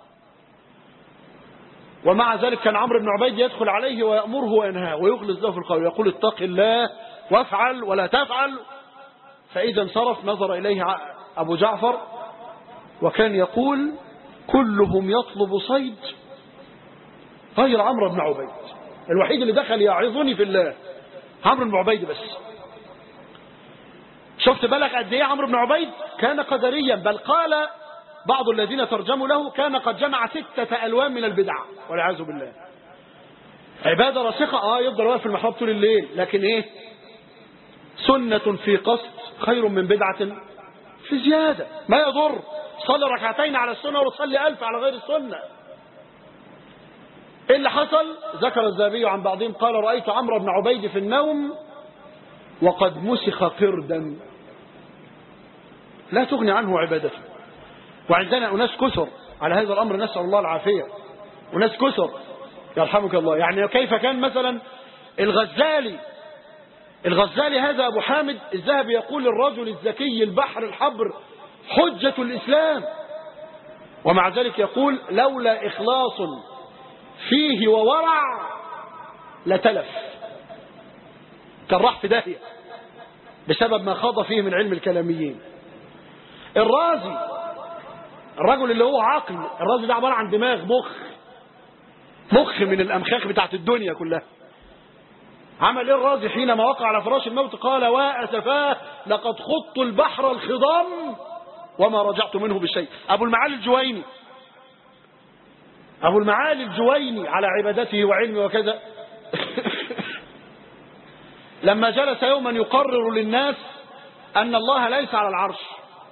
ومع ذلك كان عمرو بن عبيد يدخل عليه ويأمره وينهاه ويغلظ له في القول، يقول: اتق الله وافعل ولا تفعل. فإذا انصرف نظر إليه أبو جعفر وكان يقول: كلهم يطلب صيد غير عمرو بن عبيد، الوحيد اللي دخل يعظني في الله عمرو بن عبيد بس. شفت بالك قد ايه عمرو بن عبيد كان قدريا، بل قال بعض الذين ترجموا له كان قد جمع 6 ألوان من البدع والعياذ بالله. عبادة راسخة يفضل واقف في المحراب طول الليل، لكن ايه؟ سنة في قصد خير من بدعة في زيادة. ما يضر صلي ركعتين على السنة وصلي 1000 على غير السنة. ايه اللي حصل؟ ذكر الذهبي عن بعضهم قال: رأيت عمرو بن عبيد في النوم وقد مسخ قردا لا تغني عنه عبادته. وعندنا أناس كثر على هذا الأمر، نسأل الله العافية، وناس كثر يرحمك الله. يعني كيف كان مثلا الغزالي هذا أبو حامد الذهبي يقول: الرجل الذكي البحر الحبر حجة الإسلام، ومع ذلك يقول: لولا إخلاص فيه وورع لتلف، كان راح في داهية بسبب ما خاض فيه من علم الكلاميين. الرازي الرجل اللي هو عقل، الرازي ده عبارة عن دماغ، مخ من الأمخاخ بتاعت الدنيا كلها. عمل ايه الرازي حينما وقع على فراش الموت؟ قال: وأسفاه لقد خضت البحر الخضام وما رجعت منه بشيء. أبو المعالي الجويني على عبادته وعلمه وكذا لما جلس يوما يقرر للناس أن الله ليس على العرش،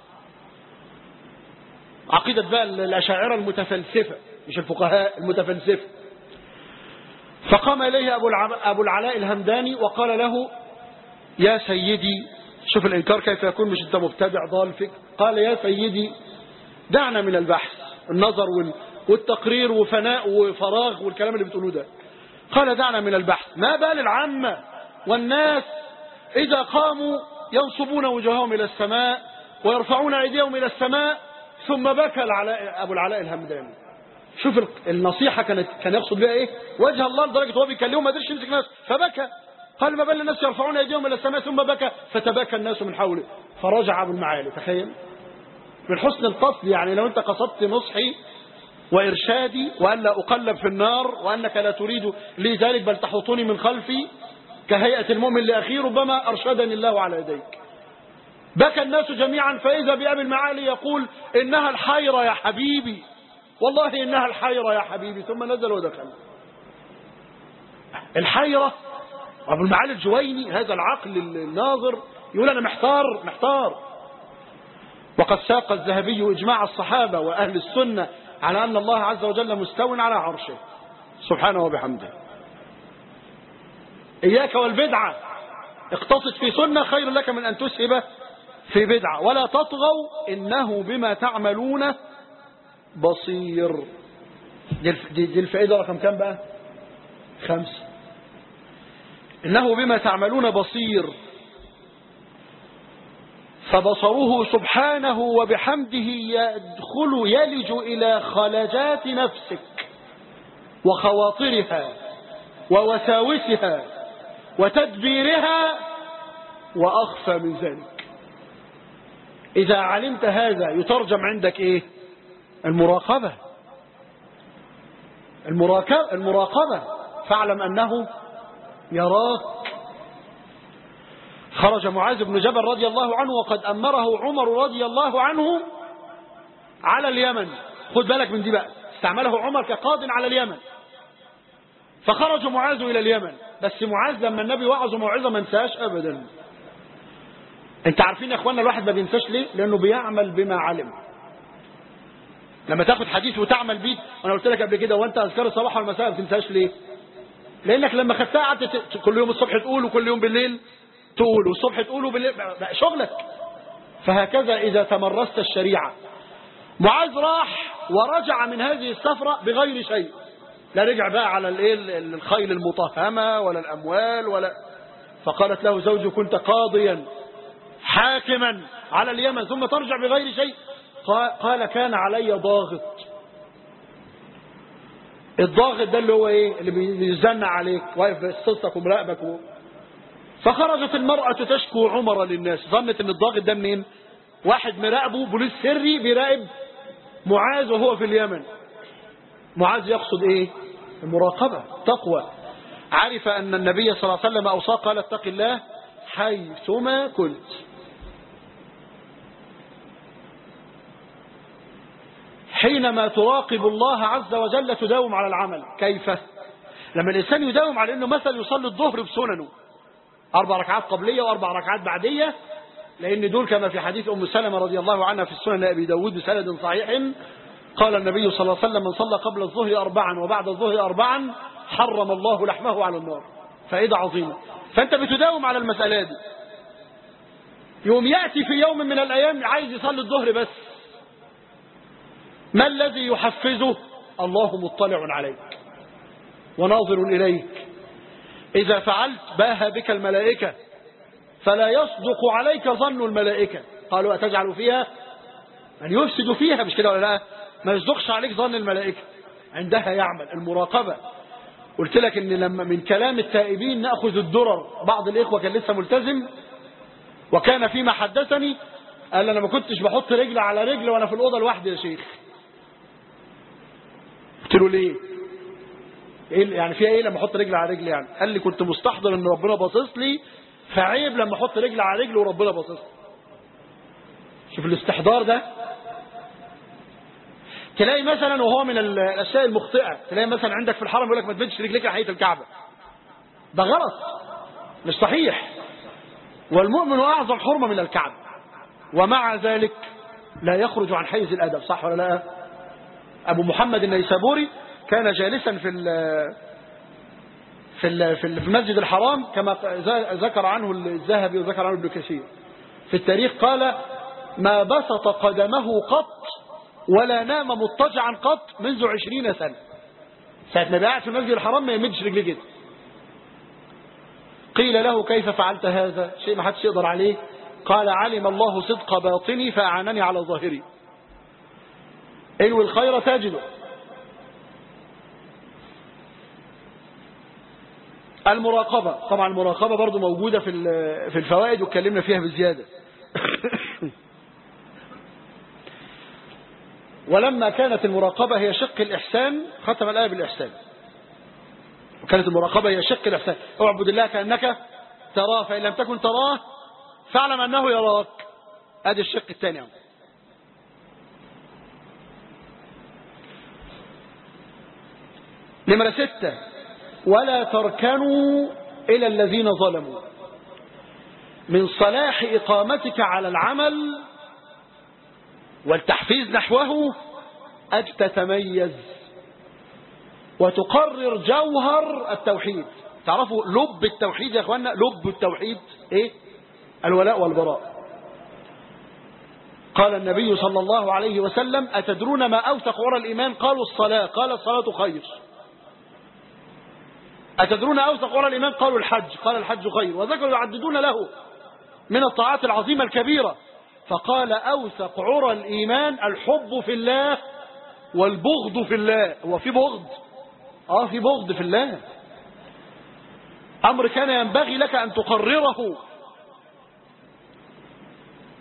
عقيدة بقى الأشاعرة المتفلسفة مش الفقهاء المتفلسفة، فقام إليه أبو العلاء الهمداني وقال له: يا سيدي، شوف الإنكار كيف يكون، مش أنت مبتدع ضال فيك. قال: يا سيدي دعنا من البحث، النظر والتقرير وفناء وفراغ والكلام اللي بتقولوه ده. قال: دعنا من البحث، ما بال العامة والناس إذا قاموا ينصبون وجوههم إلى السماء ويرفعون أيديهم إلى السماء. ثم بكى أبو العلاء الهمداني. شوف النصيحة كان يقصد بها إيه؟ وجه الله، لدرجة هو بيكلمهم ما قدرش يمسك نفسه فبكى. قال: ما بال الناس يرفعون أيديهم إلى السماء، ثم بكى فتباكى الناس من حوله. فرجع أبو المعالي. تخيل من حسن القصد، يعني لو أنت قصدت نصحي وإرشادي وألا أقلب في النار وأنك لا تريد لي ذلك بل تحوطني من خلفي كهيئة المؤمن لأخيه، ربما أرشدني الله على يديك. بكى الناس جميعا، فإذا بأبي المعالي يقول: إنها الحيرة يا حبيبي، والله إنها الحيرة يا حبيبي. ثم نزل ودخل. الحيرة. أبو المعالي الجويني هذا العقل الناظر يقول: أنا محتار. وقد ساق الذهبي إجماع الصحابة وأهل السنة على أن الله عز وجل مستو على عرشه سبحانه وبحمده. إياك والبدعة، اقتصد في سنة خير لك من أن تسهب في بدعة. ولا تطغوا إنه بما تعملون بصير. دي الفائدة رقم كم بقى؟ 5. إنه بما تعملون بصير، فبصره سبحانه وبحمده يلج إلى خلجات نفسك وخواطرها ووساوسها وتدبيرها وأخفى من ذلك. إذا علمت هذا يترجم عندك إيه؟ المراقبة. المراقبة، فاعلم أنه يراك. خرج معاذ بن جبل رضي الله عنه وقد أمره عمر رضي الله عنه على اليمن. خد بالك من دي بقى، استعمله عمر كقاض على اليمن. فخرج معاذ إلى اليمن، بس معاذ لما النبي وعظه موعظة ما انساش أبدا. انت عارفين يا اخوانا الواحد ما بينساش ليه؟ لأنه بيعمل بما علم. لما تاخد حديث وتعمل بيه، وانا قلت لك قبل كده، وانت اذكار الصباح والمساء ما بتنساش ليه؟ لانك لما خدتها قعدت كل يوم الصبح تقول وكل يوم بالليل تقول، والصبح تقول وبالليل، بقى شغلك. فهكذا اذا تمرست الشريعه. معاذ راح ورجع من هذه السفره بغير شيء، لا رجع بقى على الخيل المطهمه ولا الاموال ولا. فقالت له زوجه: كنت قاضيا حاكما على اليمن ثم ترجع بغير شيء؟ قال: كان علي ضاغط. الضاغط ده اللي هو ايه؟ اللي بيزنع عليك، واقف بيستصك ومراقبك. فخرجت المرأة تشكو عمر للناس، ظنت ان الضاغط ده منين؟ واحد مراقبه، بوليس سري بيراقب معاذ وهو في اليمن. معاذ يقصد ايه؟ المراقبة، تقوى. عرف ان النبي صلى الله عليه وسلم اوصاه، قال: اتق الله حيثما كنت. حينما تراقب الله عز وجل تداوم على العمل. كيف؟ لما الإنسان يداوم على أنه مثلا يصلي الظهر بسننه 4 ركعات قبلية و4 ركعات بعدية، لأن دول كما في حديث أم سلمة رضي الله عنها في السنن لأبي داود بسند صحيح، قال النبي صلى الله عليه وسلم: من صلى قبل الظهر 4 وبعد الظهر 4 حرم الله لحمه على النار. فإذا عظيمة. فأنت بتداوم على المسألة دي. يوم يأتي في يوم من الأيام عايز يصلي الظهر بس، ما الذي يحفزه؟ الله مطلع عليك وناظر إليك. إذا فعلت باها بك الملائكة، فلا يصدق عليك ظن الملائكة. قالوا: أتجعل فيها من يفسد فيها؟ مش كده ولا لا؟ ما يصدقش عليك ظن الملائكة. عندها يعمل المراقبة. قلت لك إن لما من كلام التائبين نأخذ الدرر. بعض الإخوة كان لسه ملتزم وكان فيما حدثني قال: أنا ما كنتش بحط رجل على رجل وأنا في الأوضة لوحدي يا شيخ. قلت له: ليه؟ إيه يعني فيها ايه لما احط رجل على رجل يعني؟ قال لي: كنت مستحضر ان ربنا باصص لي، فعيب لما احط رجل على رجل وربنا باصص لي. شوف الاستحضار ده. تلاقي مثلا وهو من الاشياء المخطئه، تلاقي مثلا عندك في الحرم يقول لك ما تمدش رجليك ناحيه الكعبه. ده غلط، مش صحيح. والمؤمن اعظم حرمه من الكعبه، ومع ذلك لا يخرج عن حيز الادب. صح ولا لا؟ ابو محمد النيسابوري كان جالسا في المسجد الحرام كما ذكر عنه الذهبي وذكر عنه ابن كثير في التاريخ. قال: ما بسط قدمه قط ولا نام مضطجعا قط منذ 20 سنة. ساعة ما قاعد في المسجد الحرام ما يمدش رجليه كده. قيل له: كيف فعلت هذا؟ شيء ما حدش يقدر عليه. قال: علم الله صدق باطني فأعانني على ظاهري. انوي الخير تجده. المراقبة، طبعا المراقبة برضو موجودة في الفوائد واتكلمنا فيها بزيادة. ولما كانت المراقبة هي شق الإحسان ختم الآية بالإحسان. وكانت المراقبة هي شق الإحسان. اعبد الله كأنك تراه فإن لم تكن تراه فاعلم أنه يراك. ادي الشق الثاني. نمرة 6: ولا تركنوا إلى الذين ظلموا. من صلاح إقامتك على العمل والتحفيز نحوه أن تتميز وتقرر جوهر التوحيد. تعرفوا لب التوحيد يا أخوانا؟ لب التوحيد إيه؟ الولاء والبراء. قال النبي صلى الله عليه وسلم: أتدرون ما أوثق عرى الإيمان؟ قالوا: الصلاة. قال: الصلاة خير. أتدرون أوثق عرى الإيمان؟ قالوا: الحج. قال: الحج خير. وذكروا يعددون له من الطاعات العظيمة الكبيرة. فقال: أوثق عرى الإيمان الحب في الله والبغض في الله. هو في بغض؟ في بغض في الله. أمر كان ينبغي لك أن تقرره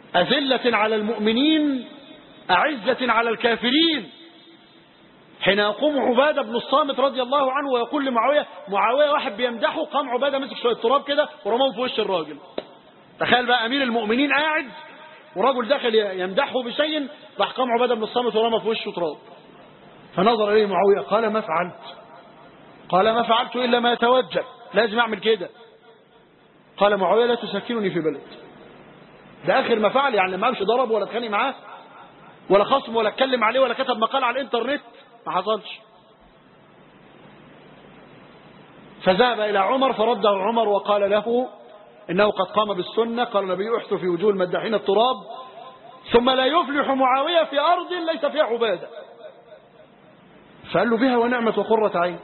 أذلة على المؤمنين أعزة على الكافرين. حين يقوم عبادة بن الصامت رضي الله عنه ويقول لمعاوية، معاوية واحد بيمدحه، قام عبادة مسك شوية تراب كده ورماه في وش الراجل. تخيل بقى أمير المؤمنين قاعد ورجل داخل يمدحه بشيء، راح قام عبادة بن الصامت ورمى في وشه تراب. فنظر إليه معاوية قال ما فعلت؟ قال ما فعلت إلا ما يتوجب، لازم أعمل كده. قال معاوية لا تسكنني في بلد. ده آخر ما فعل، يعني لما أمشي ضرب ولا اتخانق معاه ولا خصم ولا اتكلم عليه ولا كتب مقال على الانترنت، ما حصلش. فذهب إلى عمر فرده عمر وقال له إنه قد قام بالسنة. قال النبي احث في وجوه المداحين التراب، ثم لا يفلح معاوية في أرض ليس فيها عبادة. فقال له بها ونعمة وقرة عين.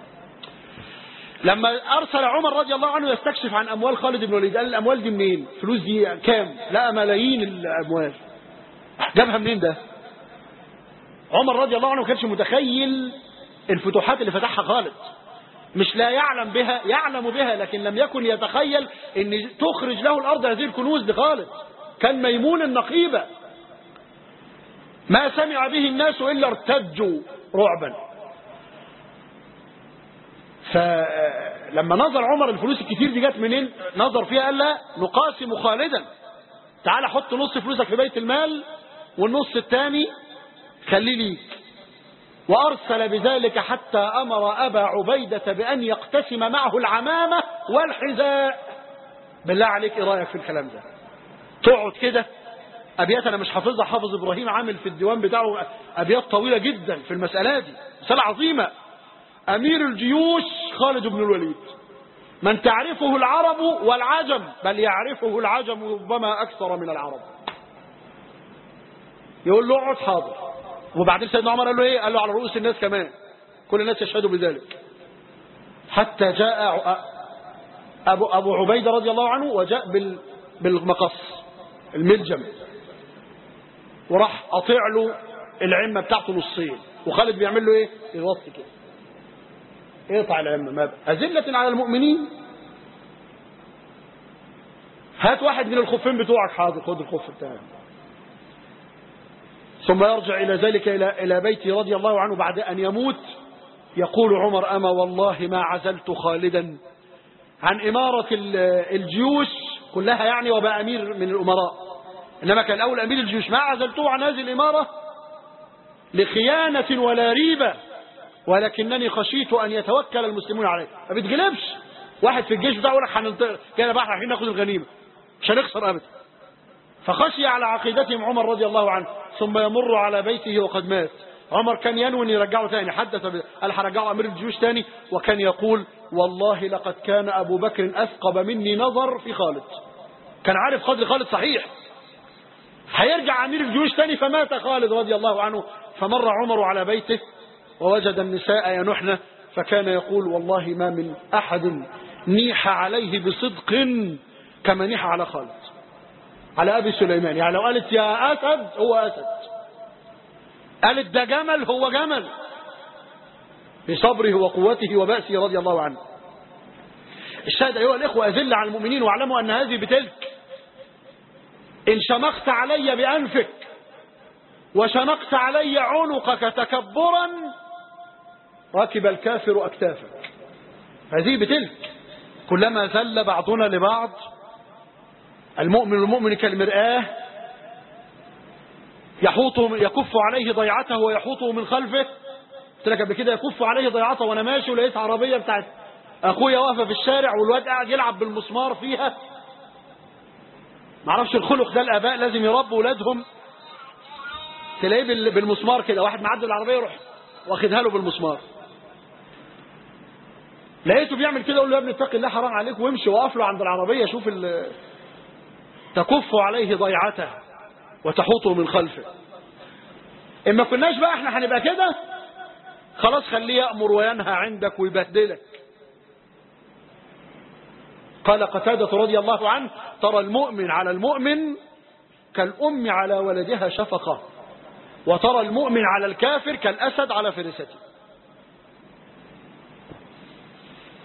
لما أرسل عمر رضي الله عنه يستكشف عن أموال خالد بن الوليد، قال الأموال دي منين؟ فلوس دي كام؟ لقى ملايين الأموال. جابها منين ده؟ عمر رضي الله عنه ما كانش متخيل الفتوحات اللي فتحها خالد. مش لا يعلم بها، يعلم بها، لكن لم يكن يتخيل ان تخرج له الارض هذه الكنوز لخالد. كان ميمون النقيبة، ما سمع به الناس الا ارتجوا رعبا. فلما نظر عمر الفلوس الكتير دي جت منين، نظر فيها قال لا نقاسم خالدا، تعال حط نص فلوسك في بيت المال والنص الثاني خليه ليك. وأرسل بذلك حتى أمر أبا عبيدة بأن يقتسم معه العمامة والحذاء. بالله عليك إيه رأيك في الكلام ده؟ تقعد كده أبيات أنا مش حافظها، حافظ إبراهيم عامل في الديوان بتاعه أبيات طويلة جدا في المسألة دي، مسألة عظيمة. أمير الجيوش خالد بن الوليد، من تعرفه العرب والعجم، بل يعرفه العجم ربما أكثر من العرب. يقول له اقعد حاضر. وبعدين سيدنا عمر قال له ايه؟ قال له على رؤوس الناس كمان، كل الناس يشهدوا بذلك. حتى جاء أبو عبيدة رضي الله عنه وجاء بالمقص الملجم، وراح قاطع له العمة بتاعته نصين. وخالد بيعمل له ايه؟ يغطي كده، يقطع العمة. ما أذلة على المؤمنين. هات واحد من الخفين بتوعك، حاضر خد الخف بتاعك. ثم يرجع إلى ذلك إلى بيته رضي الله عنه بعد أن يموت. يقول عمر أما والله ما عزلت خالدا عن إمارة الجيوش كلها، يعني وبقى أمير من الأمراء، إنما كان أول أمير الجيوش، ما عزلته عن هذه الإمارة لخيانة ولا ريبة، ولكنني خشيت أن يتوكل المسلمون عليه. ما بتغلبش واحد في الجيش بتاعه يقول لك هننطق كده بقى، رايحين ناخد الغنيمة مش هنخسر أبدا. فخشي على عقيدتهم عمر رضي الله عنه. ثم يمر على بيته وقد مات. عمر كان ينوي ان يرجعه تاني، حدث قال هرجعه امير الجيوش تاني، وكان يقول والله لقد كان ابو بكر اثقب مني نظر في خالد. كان عارف قدر خالد صحيح، هيرجع امير الجيوش تاني. فمات خالد رضي الله عنه. فمر عمر على بيته ووجد النساء ينحن، فكان يقول والله ما من احد نيح عليه بصدق كما نيح على خالد، على أبي سليمان. يعني لو قالت يا أسد هو أسد، قالت ده جمل هو جمل، بصبره وقوته وبأسه رضي الله عنه. الشاهد أيها الإخوة أذل على المؤمنين، واعلموا أن هذه بتلك. إن شنقت علي بأنفك وشنقت علي عنقك تكبرا ركب الكافر أكتافك. هذه بتلك. كلما ذل بعضنا لبعض، المؤمن كالمرآة يكف عليه ضيعته ويحوطه من خلفه. قلت لك قبل كده يكف عليه ضيعته وانا ماشي ولقيت عربيه بتاعت اخويا واقفه في الشارع والواد قاعد يلعب بالمسمار فيها. ما اعرفش الخلق ده، الاباء لازم يربوا اولادهم. تلاقيه بالمسمار كده، واحد معدي العربيه يروح واخدها له بالمسمار. لقيته بيعمل كده، اقول له يا ابني اتق الله حرام عليك وامشي، واقف له عند العربيه. شوف تكف عليه ضيعته وتحوطه من خلفه. اما كناش بقى احنا هنبقى كده، خلاص خليه يأمر وينهى عندك ويبهدلك. قال قتادة رضي الله عنه ترى المؤمن على المؤمن كالأم على ولدها شفقة، وترى المؤمن على الكافر كالأسد على فرسته.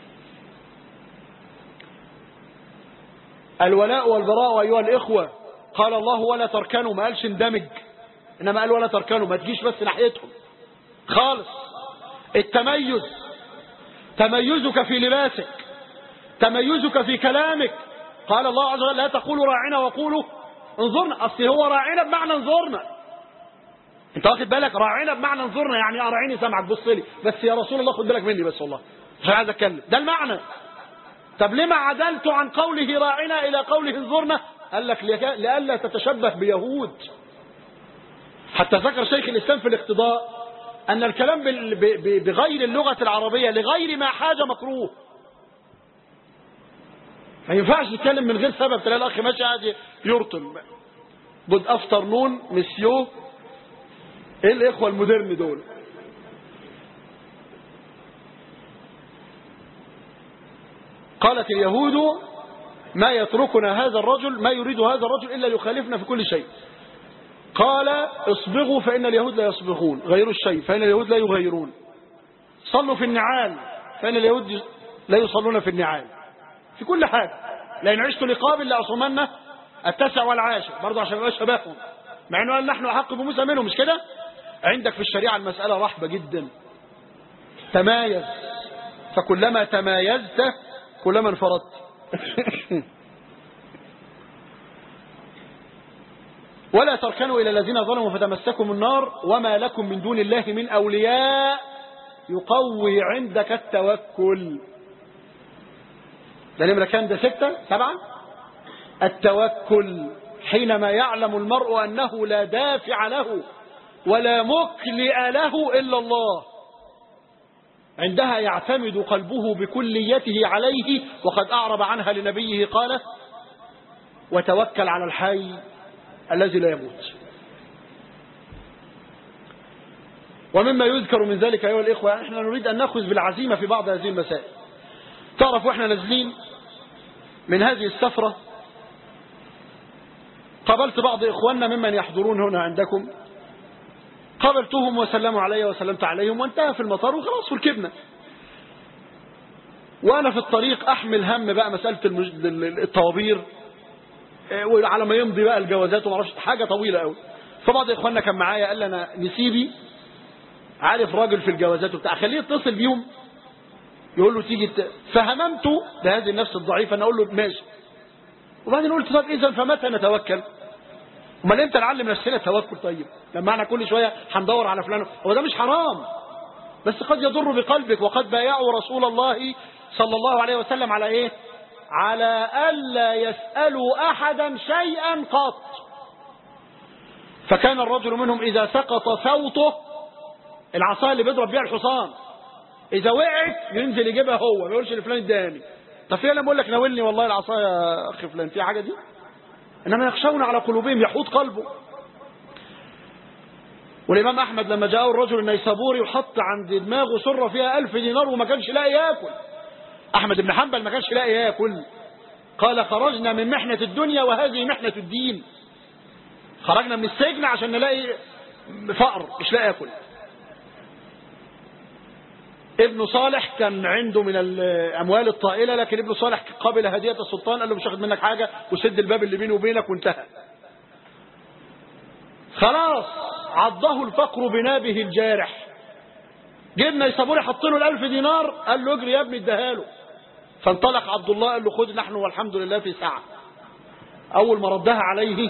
الولاء والبراء أيها الإخوة قال الله ولا تركنوا، ما قالش اندمج، إنما قال ولا تركنوا، ما تجيش بس ناحيتهم خالص. التميز، تميزك في لباسك، تميزك في كلامك. قال الله عز وجل لا تقولوا راعنا وقولوا انظرنا. أصل هو راعنا بمعنى انظرنا، انت واخد بالك؟ راعنا بمعنى انظرنا، يعني اراعيني سمعك، بص لي بس يا رسول الله، خد بالك مني بس، والله مش عايز اتكلم، ده المعنى. طب لما عدلت عن قوله راعنا الى قوله انظرنا؟ قال لك لئلا تتشبه بيهود. حتى ذكر شيخ الاسلام في الاقتضاء ان الكلام بغير اللغه العربيه لغير ما حاجه مكروه. ما ينفعش تتكلم من غير سبب. تلاقي الاخ ماشي قاعد يرطم جود افترنون مسيو، ايه الاخوه المودرن دول؟ قالت اليهود ما يتركنا هذا الرجل، ما يريد هذا الرجل الا يخالفنا في كل شيء. قال اصبغوا فان اليهود لا يصبغون، غيروا الشيء فان اليهود لا يغيرون، صلوا في النعال فان اليهود لا يصلون في النعال. في كل حاجه، لان عشت لقابل لاصومن التاسع والعاشر، برضه عشان ما يبقاش شبههم، مع انه قال نحن احق بموسى منهم، مش كده؟ عندك في الشريعه المساله رحبه جدا. تمايز، فكلما تمايزت كلما انفردت. ولا تركنوا الى الذين ظلموا فتمسكم النار وما لكم من دون الله من اولياء يقوي عندك التوكل. ده نمرة كام؟ ده 6 7. التوكل حينما يعلم المرء أنه لا دافع له ولا مكلئ له إلا الله، عندها يعتمد قلبه بكليته عليه، وقد أعرب عنها لنبيه قال وتوكل على الحي الذي لا يموت. ومما يذكر من ذلك أيها الإخوة، احنا نريد أن نأخذ بالعزيمة في بعض هذه المسائل. تعرف واحنا نازلين من هذه السفرة قابلت بعض إخواننا ممن يحضرون هنا عندكم، قابلتهم وسلموا علي وسلمت عليهم، وانتهى في المطار وخلاص وركبنا. وأنا في الطريق أحمل هم بقى مسألة الطوابير، وعلى ما يمضي بقى الجوازات وما اعرفش، حاجة طويلة قوي. فبعض إخواننا كان معايا قال لي أنا نسيبي عارف راجل في الجوازات وبتاع، خليه يتصل بيهم يقول له تيجي فهممت بهذه النفس الضعيفة أن أقول له ماشي. وبعدين قلت طب إذا فمتى نتوكل؟ امال امتى نعلم نفسنا التوكل؟ طيب لما احنا كل شويه هندور على فلان، هو ده مش حرام، بس قد يضر بقلبك. وقد بايعوا رسول الله صلى الله عليه وسلم على ايه؟ على الا يسالوا احدا شيئا قط. فكان الرجل منهم اذا سقط صوته، العصا اللي بيضرب بيها الحصان، اذا وقعت ينزل يجيبها هو، ما يقولش لفلان اداني. طب فين لما اقول لك ناولني والله العصا يا اخي فلان، في حاجه دي؟ إنما يخشون على قلوبهم، يحوط قلبه. والإمام أحمد لما جاءه الرجل النيسابوري وحط عند دماغه سرة فيها 1000 دينار وما كانش لاقي ياكل، أحمد بن حنبل ما كانش لاقي ياكل، قال خرجنا من محنة الدنيا وهذه محنة الدين. خرجنا من السجن عشان نلاقي فقر، مش لاقي ياكل. ابن صالح كان عنده من الأموال الطائلة، لكن ابن صالح قبل هدية السلطان، قال له مش هاخد منك حاجة وسد الباب اللي بينه وبينك وانتهى. خلاص عضه الفقر بنابه الجارح. جبنا يصابوري حط له 1000 دينار، قال له اجري يا ابني اديها له. فانطلق عبد الله قال له خذ نحن والحمد لله في ساعة. أول ما ردها عليه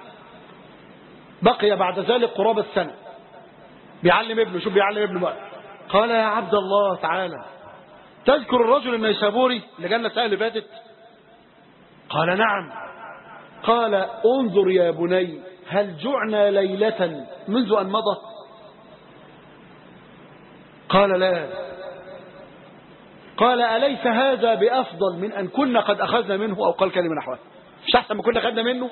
بقي بعد ذلك قرابة السنة بيعلم ابنه. شوف بيعلم ابنه بقى. قال يا عبد الله تعالى تذكر الرجل النيسابوري اللي جالنا السنة اللي فاتت؟ قال نعم. قال انظر يا بني هل جعنا ليلة منذ أن مضى؟ قال لا. قال أليس هذا بأفضل من أن كنا قد أخذنا منه؟ أو قال كلمة نحوها، مش أحسن ما كنا أخذنا منه؟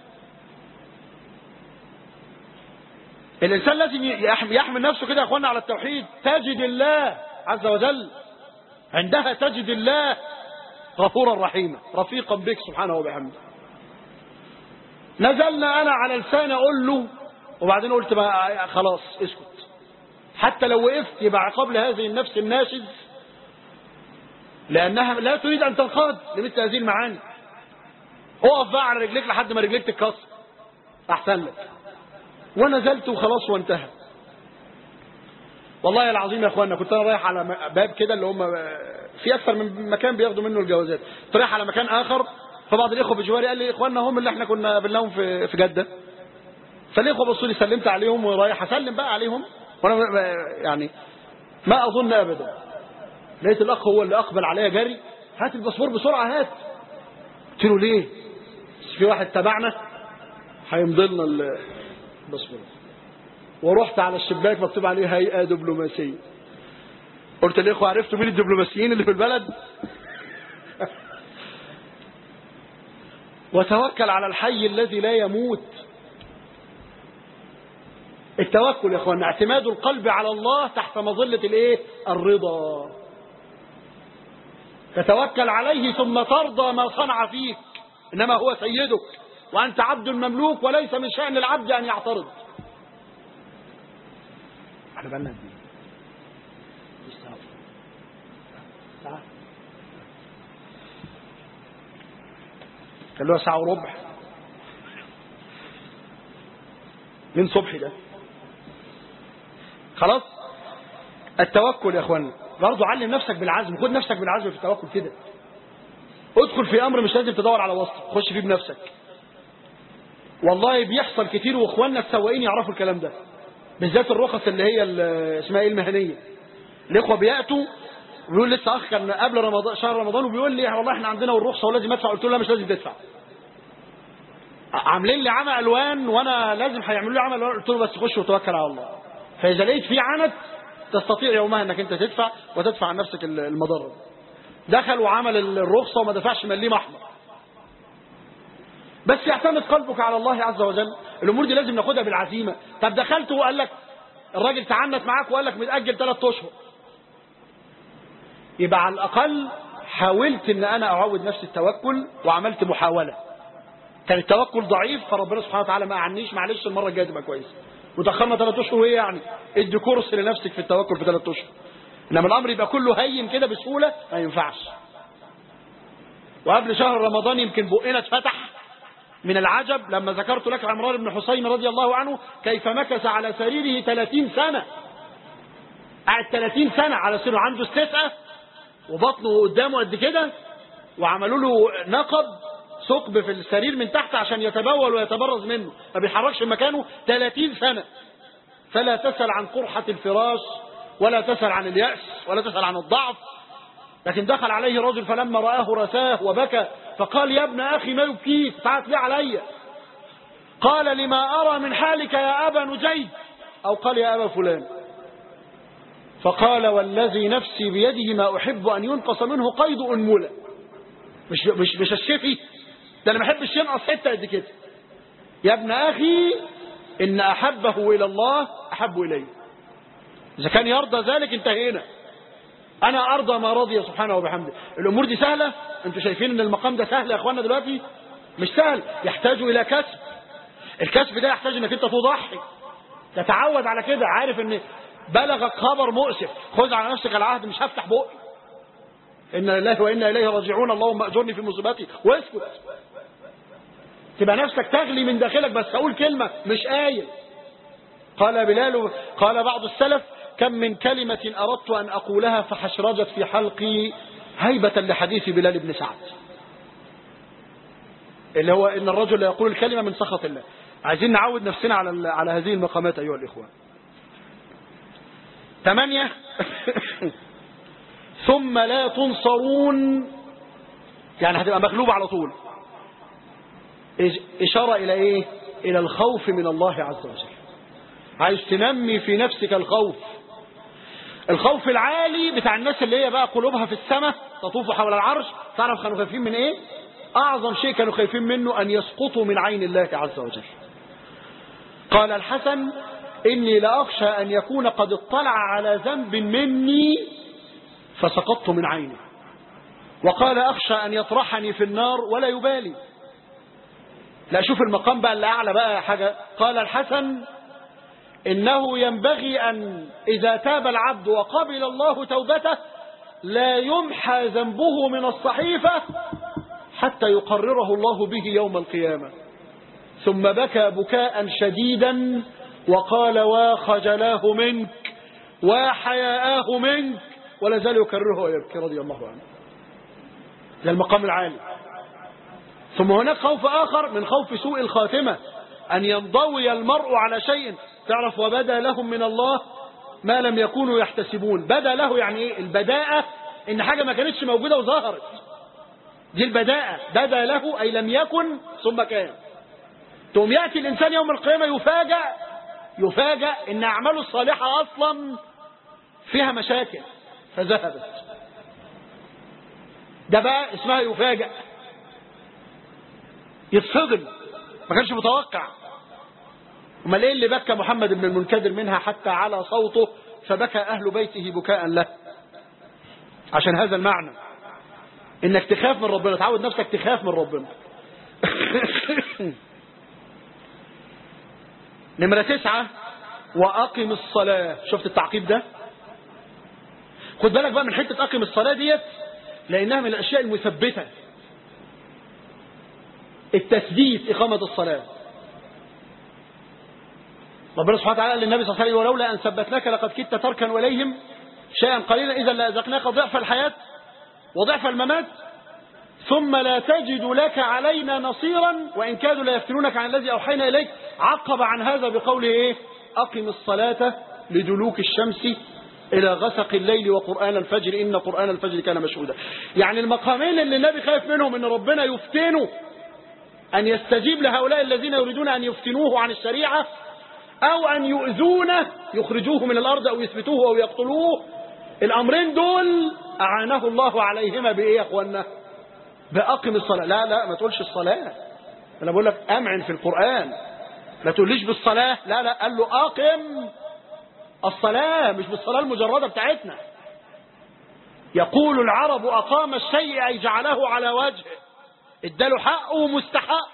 الإنسان لازم يحمل نفسه كده يا أخوانا على التوحيد. تجد الله عز وجل عندها، تجد الله غفورا رحيما رفيقا بك سبحانه وبحمده. نزلنا أنا على لسان أقول له، وبعدين قلت بقى خلاص اسكت، حتى لو وقفت يبقى عقاب لهذه النفس الناشز، لأنها لا تريد أن تنقاد لمثل هذه المعاني. اقف بقى على رجليك لحد ما رجليك تتكسر. أحسن لك، ونزلت وخلاص وانتهى. والله العظيم يا اخوانا كنت انا رايح على باب كده اللي هم في اكثر من مكان بياخدوا منه الجوازات، كنت رايح على مكان اخر، فبعض الاخوه بجواري قال لي اخواننا هم اللي احنا كنا قابلناهم في جده. فالاخوه بصوا لي، سلمت عليهم ورايح اسلم بقى عليهم، وانا يعني ما اظن ابدا، لقيت الاخ هو اللي اقبل عليا جري، هات الباسبور بسرعه هات. قلت له ليه؟ في واحد تبعنا هيمضي لنا الباسبور. ورحت على الشباك مكتوب عليه هيئة دبلوماسية. قلت للإخوة عرفتوا مين الدبلوماسيين اللي في البلد؟ وتوكل على الحي الذي لا يموت. التوكل يا اخوانا اعتماد القلب على الله تحت مظلة الايه؟ الرضا. تتوكل عليه ثم ترضى ما صنع فيك، انما هو سيدك وانت عبد مملوك، وليس من شأن العبد ان يعترض. احنا بقالنا قد ايه؟ ساعة اللي هو ساعة وربع من صبحي ده. خلاص. التوكل يا اخوانا برضه علم نفسك بالعزم، خد نفسك بالعزم في التوكل كده. ادخل في امر مش لازم تدور على وسط، خش فيه بنفسك. والله بيحصل كتير، واخواننا السواقين يعرفوا الكلام ده، بالذات الرخص اللي هي اسمها ايه المهنيه. الاخوه بياتوا بيقول لسه اخ كان قبل رمضان شهر رمضان وبيقول لي والله احنا عندنا الرخصه ولازم ادفع. قلت له لا مش لازم تدفع، عاملين لي عمى الوان وانا لازم هيعملوا لي عمى الوان. قلت له بس خش وتوكل على الله، فاذا لقيت في عنت تستطيع يومها انك انت تدفع وتدفع عن نفسك المضره. دخل وعمل الرخصه وما دفعش مليم احمر، بس يعتمد قلبك على الله عز وجل. الامور دي لازم ناخدها بالعزيمه. طب دخلت وقال لك الراجل تعنت معاك وقال لك متاجل 3 اشهر، يبقى على الاقل حاولت ان انا اعود نفسي التوكل وعملت محاوله. كان التوكل ضعيف فربنا سبحانه وتعالى ما عنيش، معلش المره الجايه تبقى كويس. وتاخرنا 3 اشهر وايه يعني؟ ادي كورس لنفسك في التوكل في 3 اشهر. انما الامر يبقى كله هين كده بسهوله ما ينفعش. وقبل شهر رمضان يمكن بقنا اتفتح من العجب لما ذكرت لك عمران بن حسين رضي الله عنه كيف مكث على سريره 30 سنة. قاعد 30 سنة على سريره، عنده استسقى وبطنه قدامه قد كده، وعملوا له نقب ثقب في السرير من تحت عشان يتبول ويتبرز منه، ما بيحركش مكانه 30 سنة. فلا تسأل عن قرحة الفراش، ولا تسأل عن اليأس، ولا تسأل عن الضعف. لكن دخل عليه رجل فلما رآه رثاه وبكى، فقال يا ابن أخي ما يبكيك؟ تعال لي علي. قال لما أرى من حالك يا أبا نجيد، أو قال يا أبا فلان. فقال والذي نفسي بيده ما أحب أن ينقص منه قيد أنملة. مش الشفي ده، أنا ما أحبش ينقص حتة قد كده. يا ابن أخي إن أحبه إلى الله أحب إليه. إذا كان يرضى ذلك انتهينا. أنا أرضى ما رضي سبحانه وبحمده. الأمور دي سهلة؟ أنتوا شايفين إن المقام ده سهل يا أخوانا دلوقتي؟ مش سهل، يحتاج إلى كسب. الكسب ده يحتاج إنك أنت تضحي، تتعود على كده. عارف إن بلغك خبر مؤسف، خذ على نفسك العهد مش هفتح بقي، إن لله وإنا إليه راجعون، اللهم أجرني في مصيبتي، واسكت. تبقى نفسك تغلي من داخلك، بس أقول كلمة مش قايل. قال بلال، قال بعض السلف كم من كلمة أردت أن أقولها فحشرجت في حلقي هيبة لحديث بلال بن سعد، اللي هو إن الرجل يقول الكلمة من سخط الله. عايزين نعود نفسنا على هذه المقامات أيها الإخوان. 8 ثم لا تنصرون، يعني هتبقى مغلوب على طول. إشارة إلى إيه؟ إلى الخوف من الله عز وجل. عايز تنمي في نفسك الخوف، الخوف العالي بتاع الناس اللي هي بقى قلوبها في السماء تطوف حول العرش. تعرف كانوا خايفين من ايه؟ اعظم شيء كانوا خايفين منه ان يسقطوا من عين الله عز وجل. قال الحسن اني لاخشى ان يكون قد اطلع على ذنب مني فسقطت من عينه. وقال اخشى ان يطرحني في النار ولا يبالي. لا شوف المقام بقى اللي اعلى بقى حاجة. قال الحسن إنه ينبغي أن إذا تاب العبد وقبل الله توبته لا يمحى ذنبه من الصحيفة حتى يقرره الله به يوم القيامة. ثم بكى بكاء شديدا وقال وخجلاه منك وحياءه منك، ولا زال يكرره ويبكي رضي الله عنه. ده المقام العالي. ثم هناك خوف آخر من خوف سوء الخاتمة، أن ينضوي المرء على شيء. تعرف وبدا لهم من الله ما لم يكونوا يحتسبون. بدا له يعني ايه؟ البداءة ان حاجة ما كانتش موجودة وظهرت، دي البداءة. بدا له أي لم يكن ثم كان. ثم يأتي الإنسان يوم القيامة يفاجأ ان أعماله الصالحة أصلا فيها مشاكل فذهبت. ده بقى اسمها يفاجأ، يتصدم، ما كانش متوقع. امال ايه اللي بكى محمد بن المنكدر منها حتى على صوته فبكى أهل بيته بكاء له؟ عشان هذا المعنى، انك تخاف من ربنا، تعود نفسك تخاف من ربنا. نمرة 9 وأقم الصلاة. شفت التعقيب ده؟ خد بالك بقى من حتة أقم الصلاة ديت، لأنها من الأشياء المثبتة. التثبيت إقامة الصلاة. ربنا سبحانه وتعالى قال للنبي صلى الله عليه وسلم ولولا أن ثبتناك لقد كدت تركن إليهم شيئا قليلا إذا لأذقناك ضعف الحياة وضعف الممات ثم لا تجد لك علينا نصيرا وإن كادوا ليفتنونك عن الذي أوحينا إليك. عقب عن هذا بقوله إيه؟ أقم الصلاة لدلوك الشمس إلى غسق الليل وقرآن الفجر إن قرآن الفجر كان مشهودا. يعني المقامين اللي النبي خايف منهم إن ربنا يفتنه، أن يستجيب لهؤلاء الذين يريدون أن يفتنوه عن الشريعة أو أن يؤذونه يخرجوه من الأرض أو يثبتوه أو يقتلوه. الأمرين دول أعانه الله عليهما بإيه يا أخوانا؟ بأقم الصلاة. لا ما تقولش الصلاة، أنا بقول لك أمعن في القرآن، لا تقوليش بالصلاة. لا قال له أقم الصلاة، مش بالصلاة المجردة بتاعتنا. يقول العرب أقام الشيء أي جعله على وجهه، اداله حقه ومستحق،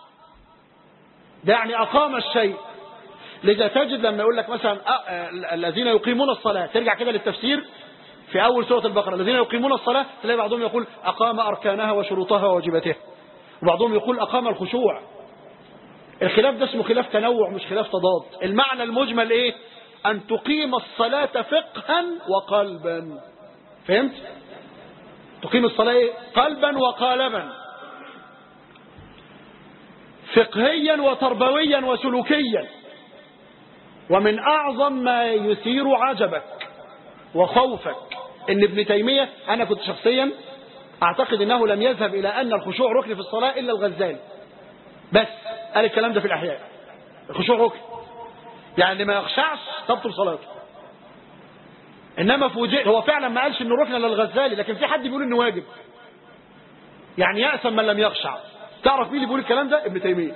ده يعني أقام الشيء. لذا تجد لما يقول لك مثلا الذين يقيمون الصلاة، ترجع كده للتفسير في أول سورة البقرة، الذين يقيمون الصلاة تلاقي بعضهم يقول أقام أركانها وشروطها وواجباتها، وبعضهم يقول أقام الخشوع. الخلاف ده اسمه خلاف تنوع مش خلاف تضاد. المعنى المجمل إيه؟ أن تقيم الصلاة فقها وقلبا. فهمت؟ تقيم الصلاة إيه؟ قلبا وقالبا، فقهيا وتربويا وسلوكيا. ومن أعظم ما يثير عجبك وخوفك إن ابن تيمية، أنا كنت شخصيا أعتقد أنه لم يذهب إلى أن الخشوع ركن في الصلاة إلا الغزالي بس قال الكلام ده في الأحياء. الخشوع ركن، يعني ما يخشعش تبطل صلاته. إنما فوجئت هو فعلا ما قالش إنه ركن للغزالي، لكن في حد بيقول إنه واجب، يعني يأسم من لم يخشع. تعرف مين اللي بيقول الكلام ده؟ ابن تيمية.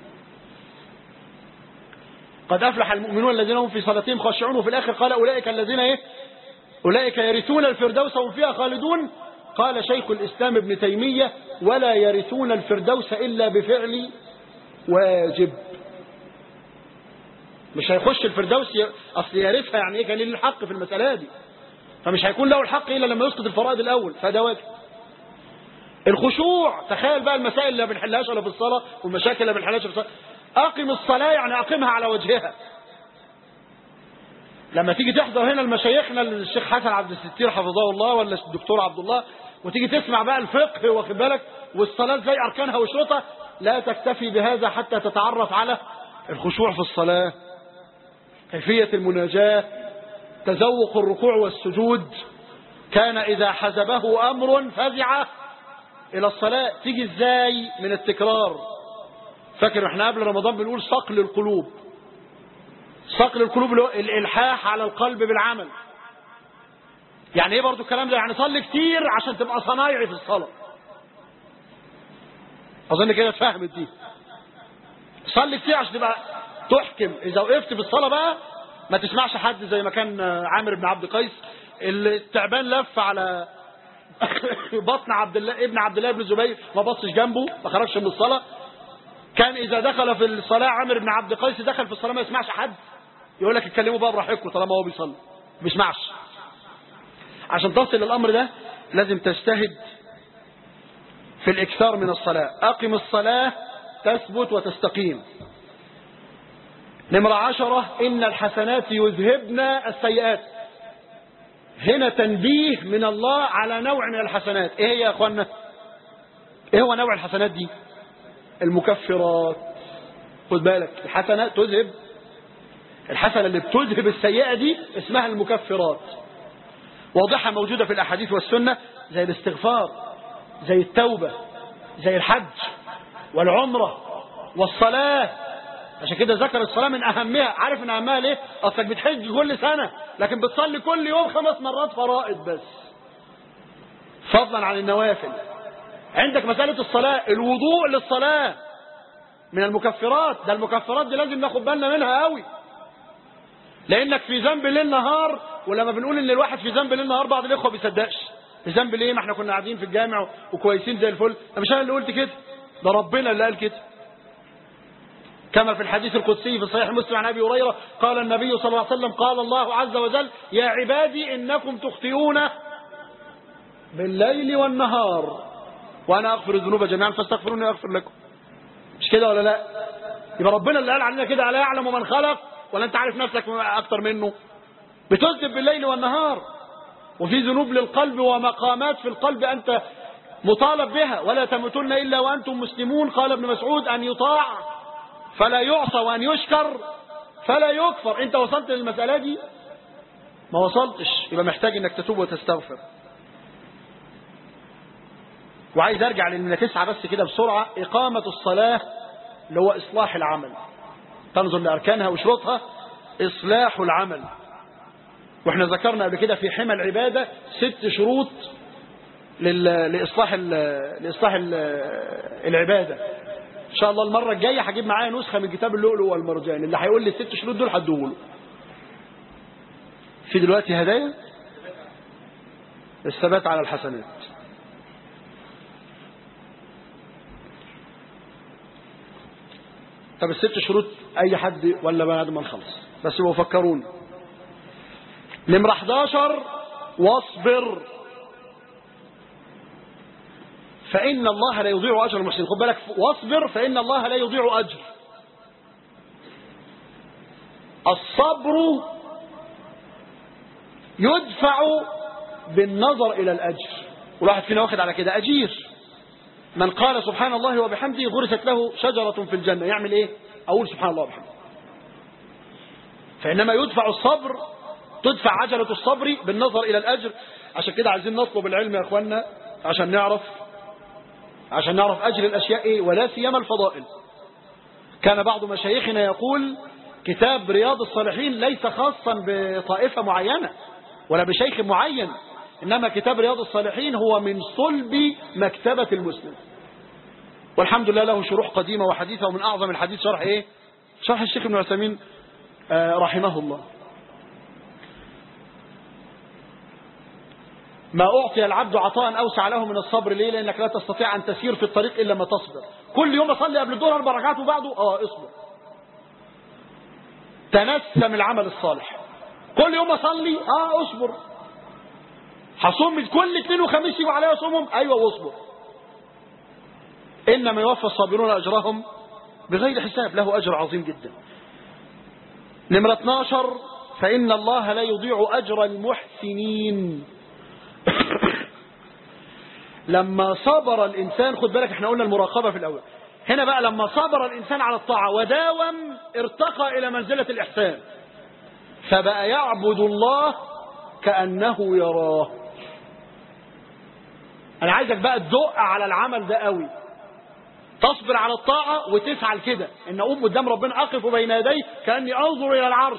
قد أفلح المؤمنون الذين هم في صلاتهم خاشعون، وفي الآخر قال أولئك الذين إيه؟ أولئك يرثون الفردوس وهم فيها خالدون. قال شيخ الإسلام ابن تيمية ولا يرثون الفردوس إلا بفعل واجب. مش هيخش الفردوس أصل يرثها يعني إيه؟ كان له الحق في المسألة دي، فمش هيكون له الحق إلا لما يسقط الفرائض الأول، فده واجب. الخشوع، تخيل بقى المسائل اللي ما بنحلهاش الا في الصلاة والمشاكل اللي ما بنحلهاش في الصلاة. أقم الصلاة يعني أقمها على وجهها. لما تيجي تحضر هنا المشايخنا الشيخ حسن عبد الستير حفظه الله ولا الدكتور عبد الله، وتيجي تسمع بقى الفقه واخد بالك والصلاة زي أركانها وشروطها، لا تكتفي بهذا حتى تتعرف على الخشوع في الصلاة، كيفية المناجاة، تذوق الركوع والسجود. كان إذا حزبه أمر فزع إلى الصلاة. تيجي إزاي؟ من التكرار. فاكر احنا قبل رمضان بنقول صقل القلوب. صقل القلوب الإلحاح على القلب بالعمل. يعني ايه برضو الكلام ده؟ يعني صلي كتير عشان تبقى صنايعي في الصلاة. أظن كده اتفهمت دي. صلي كتير عشان تبقى تحكم. إذا وقفت في الصلاة بقى ما تسمعش حد، زي ما كان عامر بن عبد قيس التعبان لف على بطن ابن عبد الله بن الزبير، ما بصش جنبه، ما خرجش من الصلاة. كان إذا دخل في الصلاة عامر بن عبد قيس دخل في الصلاة ما يسمعش حد، يقول لك اتكلموا بقى براحتكم طالما هو بيصلي، ما بيسمعش. عشان تصل للأمر ده لازم تجتهد في الإكثار من الصلاة. أقم الصلاة تثبت وتستقيم. نمرة 10 إن الحسنات يذهبن السيئات. هنا تنبيه من الله على نوع من الحسنات. ايه هي يا اخوانا؟ ايه هو نوع الحسنات دي؟ المكفرات. خد بالك، الحسنات تذهب، الحسنة اللي بتذهب السيئة دي اسمها المكفرات. واضحة، موجودة في الأحاديث والسنة، زي الاستغفار، زي التوبة، زي الحج والعمرة والصلاة. عشان كده ذكر الصلاة من أهمها. عارف من أهمها ليه؟ أصلك بتحج كل سنة لكن بتصلي كل يوم 5 مرات فرائض بس، فضلا عن النوافل. عندك مسألة الصلاة، الوضوء للصلاة من المكفرات. ده المكفرات دي لازم ناخد بالنا منها قوي، لأنك في ذنب ليل نهار. ولما بنقول إن الواحد في ذنب ليل نهار بعض الإخوة بيصدقش. في ذنب ليه؟ ما احنا كنا قاعدين في الجامع وكويسين زي الفل. ده مش أنا اللي قلت كده، ده ربنا اللي قال كده. كما في الحديث القدسي في صحيح مسلم عن أبي هريرة قال النبي صلى الله عليه وسلم قال الله عز وجل يا عبادي إنكم تخطئون بالليل والنهار وأنا أغفر الذنوب جميعا فاستغفروني أغفر لكم. مش كده ولا لا؟ يبقى ربنا اللي قال علينا كده، ألا يعلم من خلق؟ ولا أنت عارف نفسك أكتر منه؟ بتذنب بالليل والنهار، وفي ذنوب للقلب ومقامات في القلب أنت مطالب بها. ولا تموتن إلا وأنتم مسلمون. قال ابن مسعود أن يطاع فلا يعصى وأن يشكر فلا يكفر. أنت وصلت للمسألة دي؟ ما وصلتش، يبقى محتاج أنك تتوب وتستغفر. وعايز أرجع لأننا 9 بس كده بسرعة. إقامة الصلاة اللي هو إصلاح العمل، تنظر لأركانها وشروطها. إصلاح العمل، وإحنا ذكرنا قبل كده في حمى العبادة 6 شروط لإصلاح العبادة. إن شاء الله المرة الجاية هجيب معايا نسخة من كتاب اللؤلؤ والمرجان. اللي هيقول لي ال6 شروط دول هديهوله. في دلوقتي هدايا الثبات على الحسنات. طب ال6 شروط أي حد ولا بعد ما نخلص بس يبقوا فكروني. نمرة 11 واصبر فإن الله لا يضيع أجر المحسنين. خد بالك، واصبر فإن الله لا يضيع أجر. الصبر يدفع بالنظر إلى الأجر، والواحد فينا واخد على كده أجير. من قال سبحان الله وبحمده غرست له شجرة في الجنة، يعمل إيه؟ أقول سبحان الله وبحمده. فإنما يدفع الصبر، تدفع عجلة الصبر بالنظر إلى الأجر. عشان كده عايزين نطلب العلم يا أخوانا عشان نعرف أجر الأشياء إيه، ولا سيما الفضائل. كان بعض مشايخنا يقول كتاب رياض الصالحين ليس خاصا بطائفة معينة ولا بشيخ معين، إنما كتاب رياض الصالحين هو من صلب مكتبة المسلم. والحمد لله له شروح قديمة وحديثة، ومن أعظم الحديث شرح إيه؟ شرح الشيخ ابن عثيمين رحمه الله. ما أعطي العبد عطاء أوسع له من الصبر. ليه؟ لأنك لا تستطيع أن تسير في الطريق إلا ما تصبر. كل يوم أصلي قبل الظهر 4 ركعات وبعده اصبر. تنسم العمل الصالح. كل يوم أصلي اصبر. هصوم كل 2 وخميس يجوا عليا صومهم، أيوة واصبر. إنما يوفى الصابرون أجرهم بغير حساب، له أجر عظيم جدا. نمرة 12 فإن الله لا يضيع أجر المحسنين. لما صبر الإنسان، خد بالك احنا قلنا المراقبة في الأول، هنا بقى لما صبر الإنسان على الطاعة وداوم ارتقى إلى منزلة الإحسان، فبقى يعبد الله كأنه يراه. أنا عايزك بقى تدق على العمل ده قوي، تصبر على الطاعة وتسعى كده إن أقوم قدام ربنا أقف بين يديه كأني أنظر إلى العرش.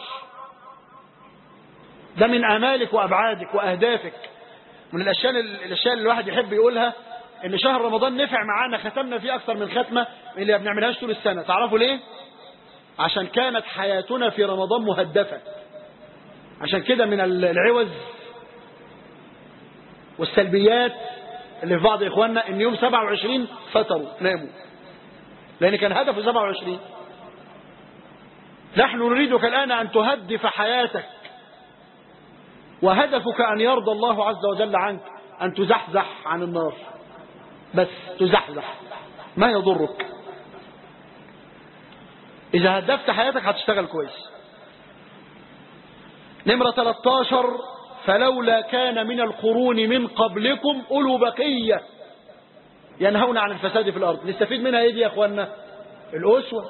ده من آمالك وأبعادك وأهدافك. من الأشياء اللي الواحد يحب يقولها إن شهر رمضان نفع معانا، ختمنا فيه أكثر من ختمة اللي ما بنعملهاش طول السنة. تعرفوا ليه؟ عشان كانت حياتنا في رمضان مهدفة. عشان كده من العوز والسلبيات اللي في بعض إخواننا إن يوم 27 فتروا ناموا، لأن كان هدفه 27. نحن نريدك الآن أن تهدف حياتك، وهدفك أن يرضى الله عز وجل عنك، أن تزحزح عن النار، بس تزحزح ما يضرك. إذا هدفت حياتك هتشتغل كويس. نمرة 13 فلولا كان من القرون من قبلكم أولو بقية ينهون عن الفساد في الأرض. نستفيد منها ايه دي يا اخوانا؟ الأسوة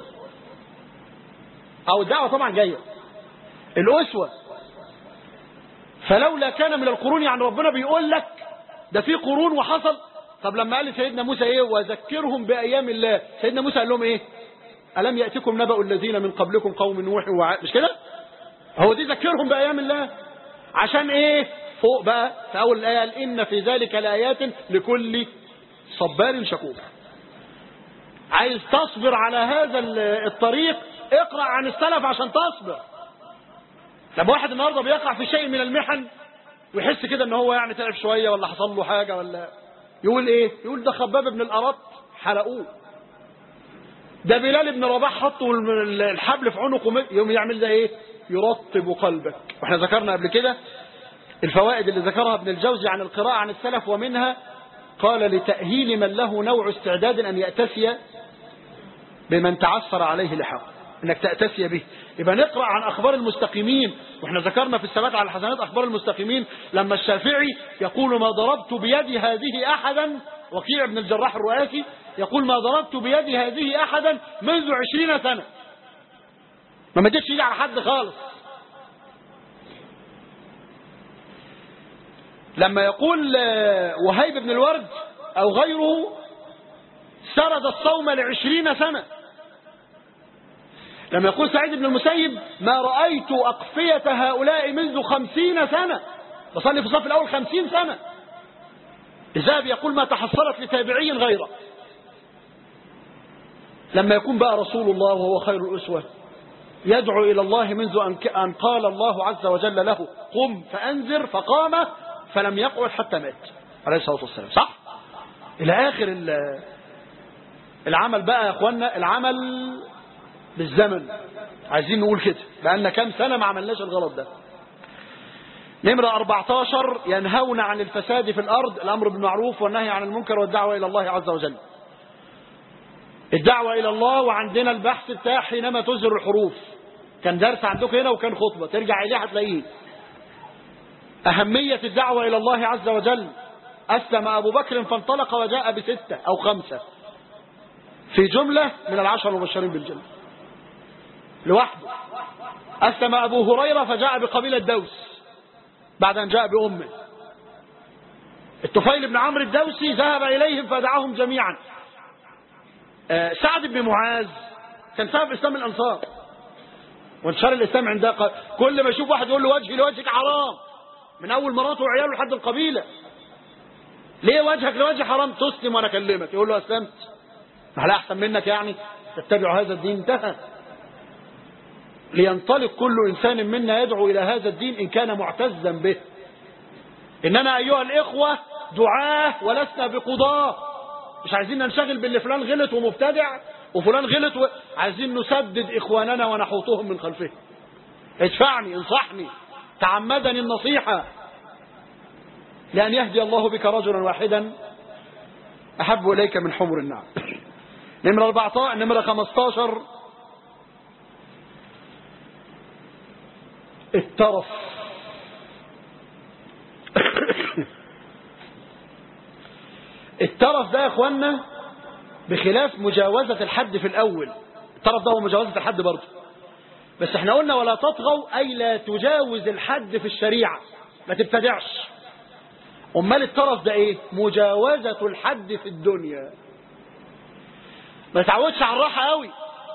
أو الدعوة طبعا جاية. الأسوة فلولا كان من القرون، يعني ربنا بيقول لك ده في قرون وحصل. طب لما قال سيدنا موسى ايه وذكرهم بأيام الله، سيدنا موسى قال لهم ايه؟ ألم يأتكم نبأ الذين من قبلكم قوم نوح وعاد، مش كده؟ هو دي ذكرهم بأيام الله عشان ايه؟ فوق بقى في أول الآية قال إن في ذلك لآيات لكل صبار شكور. عايز تصبر على هذا الطريق اقرأ عن السلف عشان تصبر. لما واحد النهارده بيقع في شيء من المحن ويحس كده ان هو يعني تعب شويه ولا حصل له حاجه ولا يقول ايه؟ يقول ده خباب بن الأرط حرقوه، ده بلال بن رباح حطوا الحبل في عنقه، يوم يعمل ده ايه؟ يرطب قلبك. واحنا ذكرنا قبل كده الفوائد اللي ذكرها ابن الجوزي عن القراءة عن السلف، ومنها قال لتأهيل من له نوع استعداد أن يأتسي بمن تعثر عليه لحق، انك تأتسي به. يبقى نقرأ عن أخبار المستقيمين، واحنا ذكرنا في الثبات على الحسنات أخبار المستقيمين لما الشافعي يقول ما ضربت بيدي هذه أحدا، وكيع بن الجراح الرؤاسي يقول ما ضربت بيدي هذه أحدا منذ 20 سنة، ما مدتش ايدي على حد خالص. لما يقول وهيب بن الورد أو غيره سرد الصوم ل20 سنة. لما يقول سعيد بن المسيب ما رأيت أقفية هؤلاء منذ 50 سنة، بصلي في الصف الأول 50 سنة. الذهبي يقول ما تحصلت لتابعي غيره. لما يكون بقى رسول الله وهو خير الأسوة يدعو إلى الله منذ أن قال الله عز وجل له قم فأنذر فقام فلم يقعد حتى مات عليه الصلاة والسلام، صح؟ إلى آخر العمل بقى يا أخوانا، العمل بالزمن. عايزين نقول كده بأن كم سنة ما عملناش الغلط ده. نمرة 14 ينهون عن الفساد في الأرض، الأمر بالمعروف والنهي عن المنكر والدعوة إلى الله عز وجل. الدعوة إلى الله، وعندنا البحث بتاع حينما تزهر الحروف، كان درس عندك هنا وكان خطبة ترجع إليه هتلاقيه. أهمية الدعوة إلى الله عز وجل. أسلم أبو بكر فانطلق وجاء ب6 أو 5 في جملة من ال10 المبشرين بالجنة لوحده. أسلم أبو هريرة فجاء بقبيلة دوس بعد أن جاء بأمه. الطفيل بن عمرو الدوسي ذهب إليهم فدعاهم جميعا. سعد بن معاذ كان سبب إسلام الأنصار وانتشار الإسلام عندها. كل ما يشوف واحد يقول له وجهي لوجهك حرام، من أول مراته وعياله لحد القبيلة. ليه وجهك لوجه حرام؟ تسلم وأنا أكلمك. يقول له أسلمت، هل أحسن منك يعني تتبع هذا الدين؟ انتهى. لينطلق كل إنسان منا يدعو إلى هذا الدين إن كان معتزا به. إننا أيها الإخوة دعاه ولسنا بقضاة. مش عايزين ننشغل باللي فلان غلط ومبتدع وفلان غلط عايزين نسدد إخواننا ونحوطهم من خلفه. ادفعني، انصحني، تعمدني النصيحة، لأن يهدي الله بك رجلا واحدا أحب إليك من حمر النعم. نمرة 15 الترف. الترف ده يا اخوانا بخلاف مجاوزة الحد في الأول. الترف ده هو مجاوزة الحد برضه، بس احنا قلنا ولا تطغوا، أي لا تجاوز الحد في الشريعة، ما تبتدعش. أمال الترف ده ايه؟ مجاوزة الحد في الدنيا. ما تعودش على الراحة قوي.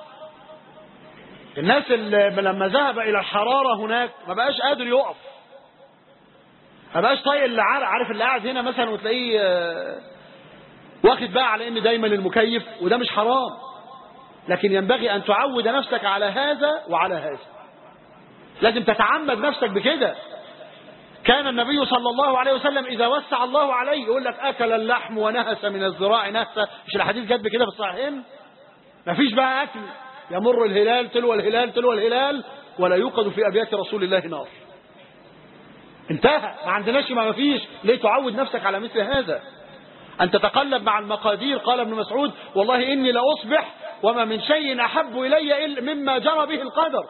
الناس اللي لما ذهب إلى الحرارة هناك ما بقاش قادر يقف، ما بقاش طايق اللي عارف اللي قاعد هنا مثلا وتلاقيه واخد بقى على ان دايما المكيف، وده مش حرام، لكن ينبغي ان تعود نفسك على هذا وعلى هذا. لازم تتعمد نفسك بكده. كان النبي صلى الله عليه وسلم اذا وسع الله عليه يقول لك اكل اللحم ونهس من الذراع نهسه. مش الحديث جد كده في الصحيحين؟ مفيش بقى اكل، يمر الهلال تلو الهلال تلو الهلال ولا يوقد في ابيات رسول الله نار. انتهى، ما عندناش، ما فيش. ليه؟ تعود نفسك على مثل هذا، أن تتقلب مع المقادير. قال ابن مسعود والله إني لأصبح وما من شيء أحب إلي إلا مما جرى به القدر.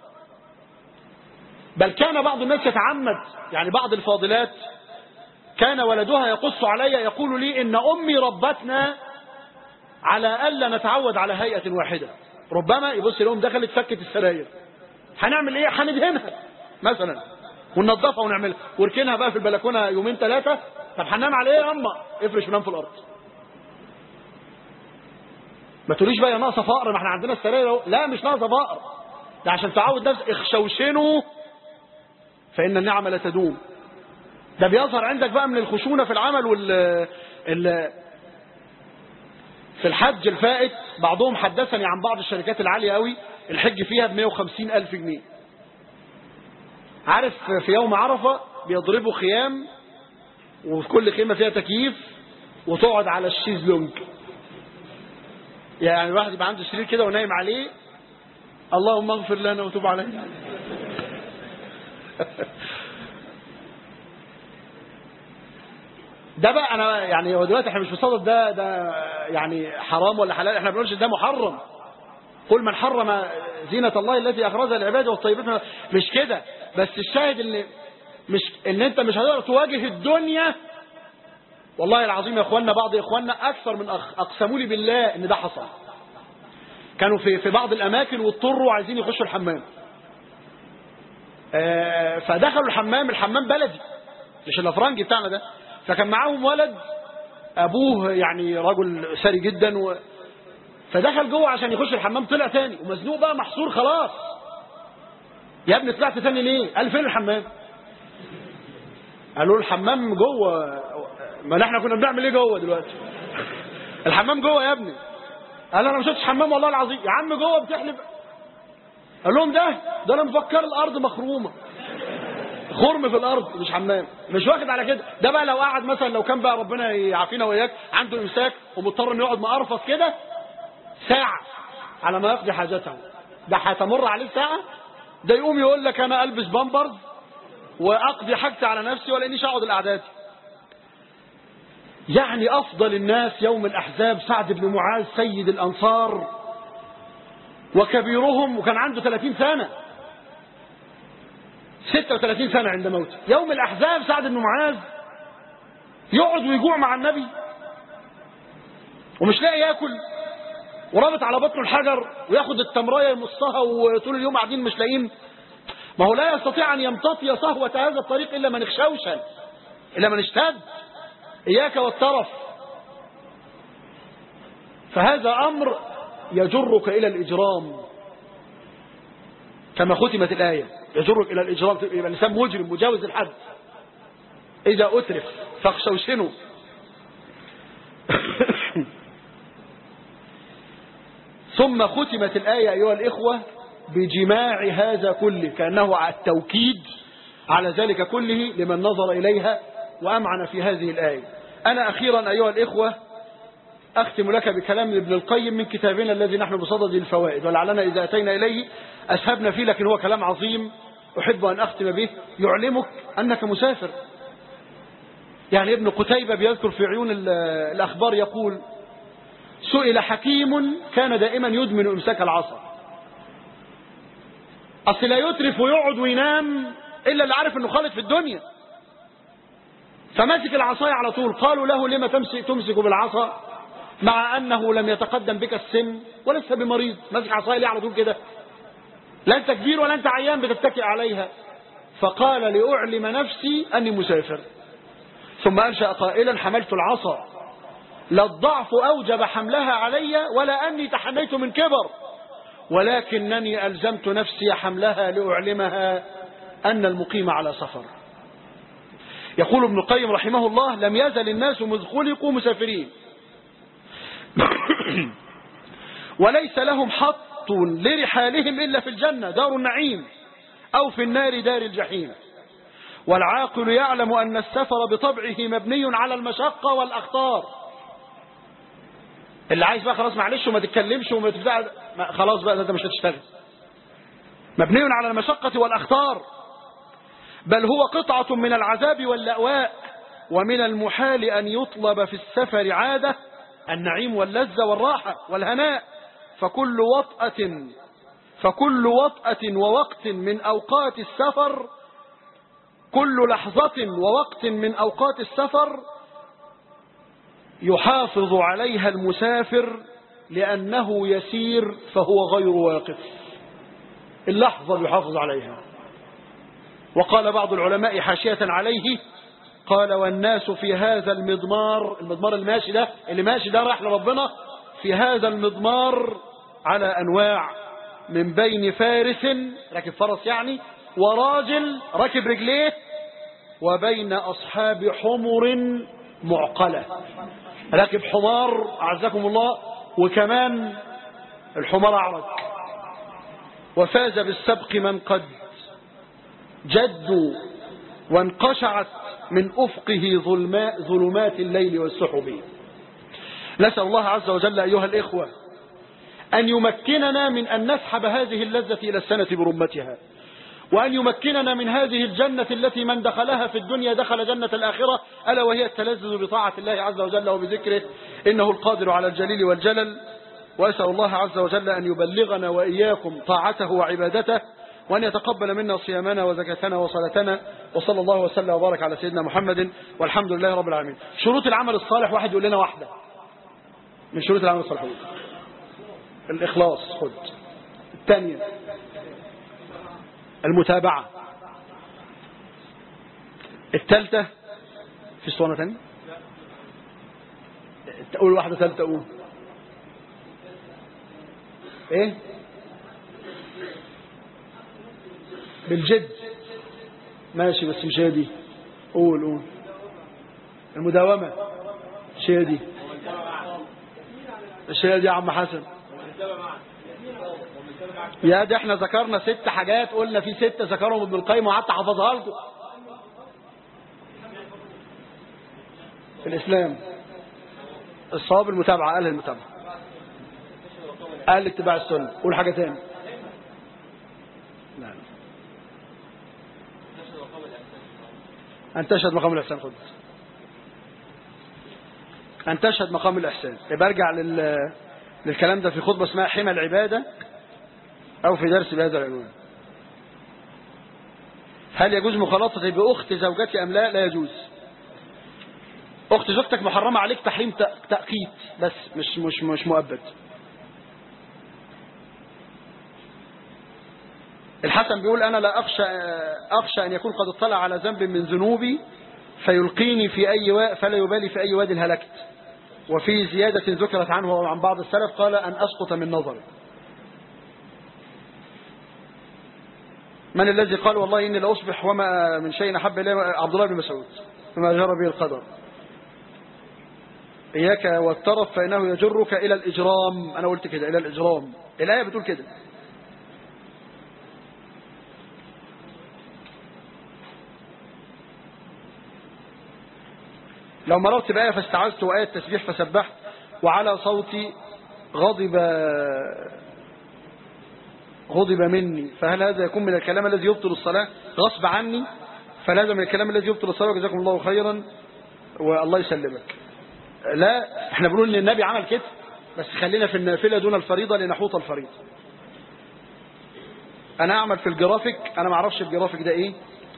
بل كان بعض الناس يتعمد، يعني بعض الفاضلات كان ولدها يقص علي يقول لي إن أمي ربتنا على ألا نتعود على هيئة واحدة. ربما يبص لهم دخلت فكت السراير، هنعمل إيه؟ هندهنها مثلا وننظفها ونعملها وركنها بقى في البلكونة يومين ثلاثة. طب هننام على إيه يا أما؟ افرش ونام في الأرض. ما تقوليش بقى يا ناقصة فقر، ما احنا عندنا السراير. لا مش ناقصة فقر، ده عشان تعود نفسك. اخشوشنوا فإن النعمة لا تدوم. ده بيظهر عندك بقى من الخشونة في العمل في الحج الفائت بعضهم حدثني عن بعض الشركات العالية قوي الحج فيها ب150,000 جنيه. عارف في يوم عرفة بيضربوا خيام وفي كل خيمة فيها تكييف وتقعد على الشيزلونج، يعني الواحد يبقى عنده سرير كده ونايم عليه. اللهم اغفر لنا وتوب علينا. ده بقى انا يعني هو دلوقتي احنا مش بنصدق ده يعني حرام ولا حلال، احنا ما بنقولش ده محرم. قل من حرم زينة الله التي اخرجها للعباد والطيبات، مش كده. بس الشاهد ان انت مش هتقدر تواجه الدنيا. والله العظيم يا اخواننا بعض اخواننا اكثر من اقسموا لي بالله ان ده حصل. كانوا في بعض الاماكن واضطروا عايزين يخشوا الحمام، فدخلوا الحمام بلدي مش الافرنجي بتاعنا ده. فكان معاهم ولد ابوه يعني رجل ثري جدا فدخل جوه عشان يخش الحمام، طلع تاني ومزنوق بقى محصور خلاص. يا ابني طلعت تاني ليه؟ قال فين الحمام؟ قالوا الحمام جوه. ما احنا كنا بنعمل ايه جوه دلوقتي؟ الحمام جوه يا ابني. قال انا ما شفتش حمام والله العظيم. يا عم جوه بتحلف. قال لهم ده انا مفكر الارض مخرومه، خرم في الارض مش حمام. مش واخد على كده. ده بقى لو قعد مثلا، لو كان بقى ربنا يعافينا وياك عنده امساك ومضطر انه يقعد مقرفص كده ساعه على ما يقضي حاجته، ده هتمر عليه ساعه. ده يقوم يقول لك انا البس بامبرز واقضي حاجتي على نفسي ولا انيش اقعد الاعداد. يعني افضل الناس يوم الاحزاب سعد بن معاذ سيد الانصار وكبيرهم، وكان عنده 30 سنه 36 سنة عند موته. يوم الأحزاب سعد بن معاذ يقعد ويجوع مع النبي ومش لاقي ياكل ورابط على بطنه الحجر وياخد التمرايه يمصها وطول اليوم قاعدين مش لاقيين. ما هو لا يستطيع أن يمتطي صهوة هذا الطريق إلا من اخشوشن، إلا من اشتد. إياك والترف. فهذا أمر يجرك إلى الإجرام كما ختمت الآية، يجرك إلى الإجرام. يبقى الإنسان مجرم مجاوز الحد. إذا أترف فاخشوشنوا. ثم ختمت الآية أيها الإخوة بجماع هذا كله، كأنه التوكيد على ذلك كله لمن نظر إليها وأمعن في هذه الآية. أنا أخيرا أيها الإخوة أختم لك بكلام ابن القيم من كتابنا الذي نحن بصدد الفوائد، ولعلنا إذا أتينا إليه أسهبنا فيه، لكن هو كلام عظيم أحب أن أختم به يعلمك أنك مسافر. يعني ابن قتيبة بيذكر في عيون الأخبار يقول: سئل حكيم كان دائما يدمن إمساك العصا. أصل لا يترف ويقعد وينام إلا اللي عارف أنه خالد في الدنيا، فمسك العصاية على طول. قالوا له: لما تمسك بالعصا مع أنه لم يتقدم بك السن ولست بمريض؟ مسك عصاية ليه على طول كده؟ لا أنت كبير ولا أنت عيان بتتكئ عليها. فقال: لأعلم نفسي أني مسافر. ثم أنشأ قائلا: حملت العصا لا الضعف أوجب حملها علي ولا أني تحنيت من كبر، ولكنني ألزمت نفسي حملها لأعلمها أن المقيم على سفر. يقول ابن القيم رحمه الله: لم يزل الناس مذ خلقوا مسافرين وليس لهم حط لرحالهم إلا في الجنة دار النعيم أو في النار دار الجحيم. والعاقل يعلم أن السفر بطبعه مبني على المشقة والأخطار. اللي عايز بقى خلاص معلش وما تتكلمش وما تبدأ خلاص بقى ده مش هتشتغل. مبني على المشقة والأخطار، بل هو قطعة من العذاب واللأواء. ومن المحال أن يطلب في السفر عادة النعيم واللذة والراحة والهناء، فكل وطأة ووقت من أوقات السفر، كل لحظة ووقت من أوقات السفر يحافظ عليها المسافر لأنه يسير فهو غير واقف. اللحظة يحافظ عليها. وقال بعض العلماء حاشية عليه، قال والناس في هذا المضمار اللي ماشي ده راح لربنا، في هذا المضمار على أنواع، من بين فارس راكب فرس يعني، وراجل راكب رجليه، وبين أصحاب حمر معقلة، راكب حمار أعزكم الله، وكمان الحمار أعرج. وفاز بالسبق من قد جدوا وانقشعت من أفقه ظلمات الليل والسحب. نسأل الله عز وجل أيها الإخوة أن يمكننا من أن نسحب هذه اللذة إلى السنة برمتها، وأن يمكننا من هذه الجنة التي من دخلها في الدنيا دخل جنة الآخرة، ألا وهي التلذذ بطاعة الله عز وجل وبذكره، إنه القادر على الجليل والجلل. وأسأل الله عز وجل أن يبلغنا وإياكم طاعته وعبادته، وأن يتقبل منا صيامنا وزكاتنا وصلاتنا، وصلى الله وسلم وبارك على سيدنا محمد، والحمد لله رب العالمين. شروط العمل الصالح، واحد يقول لنا واحدة من شروط العمل الصالح. الإخلاص، خد. الثانية المتابعة. الثالثة في اسطوانة ثانية، تقول واحدة ثالثة، قول ايه؟ بالجد، ماشي بس مش هي دي. قول المداومة، مش هي دي، مش هي دي يا عم حسن. يا ده احنا ذكرنا 6 حاجات، قلنا في 6 ذكرهم ابن القيم وقعدت احفظها لكم. في الإسلام الصواب المتابعة، قال المتابعة، قال اتباع السنة. قول حاجة تاني. لا. أن تشهد مقام الإحسان. خد أن تشهد مقام الإحسان. يبقى ارجع للكلام ده في خطبة اسمها حمى العبادة، أو في درس بهذا العنوان. هل يجوز مخالطتي بأخت زوجتي أم لا؟ لا يجوز. أخت زوجتك محرمة عليك تحريم تأقيت بس، مش مؤبد. الحسن بيقول أنا لا أخشى أن يكون قد اطلع على ذنب من ذنوبي فيلقيني في فلا يبالي في أي واد هلكت. وفي زيادة ذكرت عنه وعن بعض السلف قال أن أسقط من نظري. من الذي قال والله إني لأصبح وما من شيء أحب إليه؟ عبد الله بن مسعود، فما جرى به القدر. إياك والترف فإنه يجرك إلى الإجرام. أنا قلت كده، إلى الإجرام. الآية بتقول كده. لو مررت بآية فاستعذت وآية تسبيح فسبحت وعلى صوتي غضب مني، فهل هذا يكون من الكلام الذي يبطل الصلاة غصب عني؟ فلازم من الكلام الذي يبطل الصلاة. وجزاكم الله خيرا والله يسلمك. لا، احنا بنقول ان النبي عمل كده، بس خلينا في النافلة دون الفريضة لنحوط الفريضة. انا اعمل في الجرافيك، انا ما اعرفش الجرافيك ده ايه.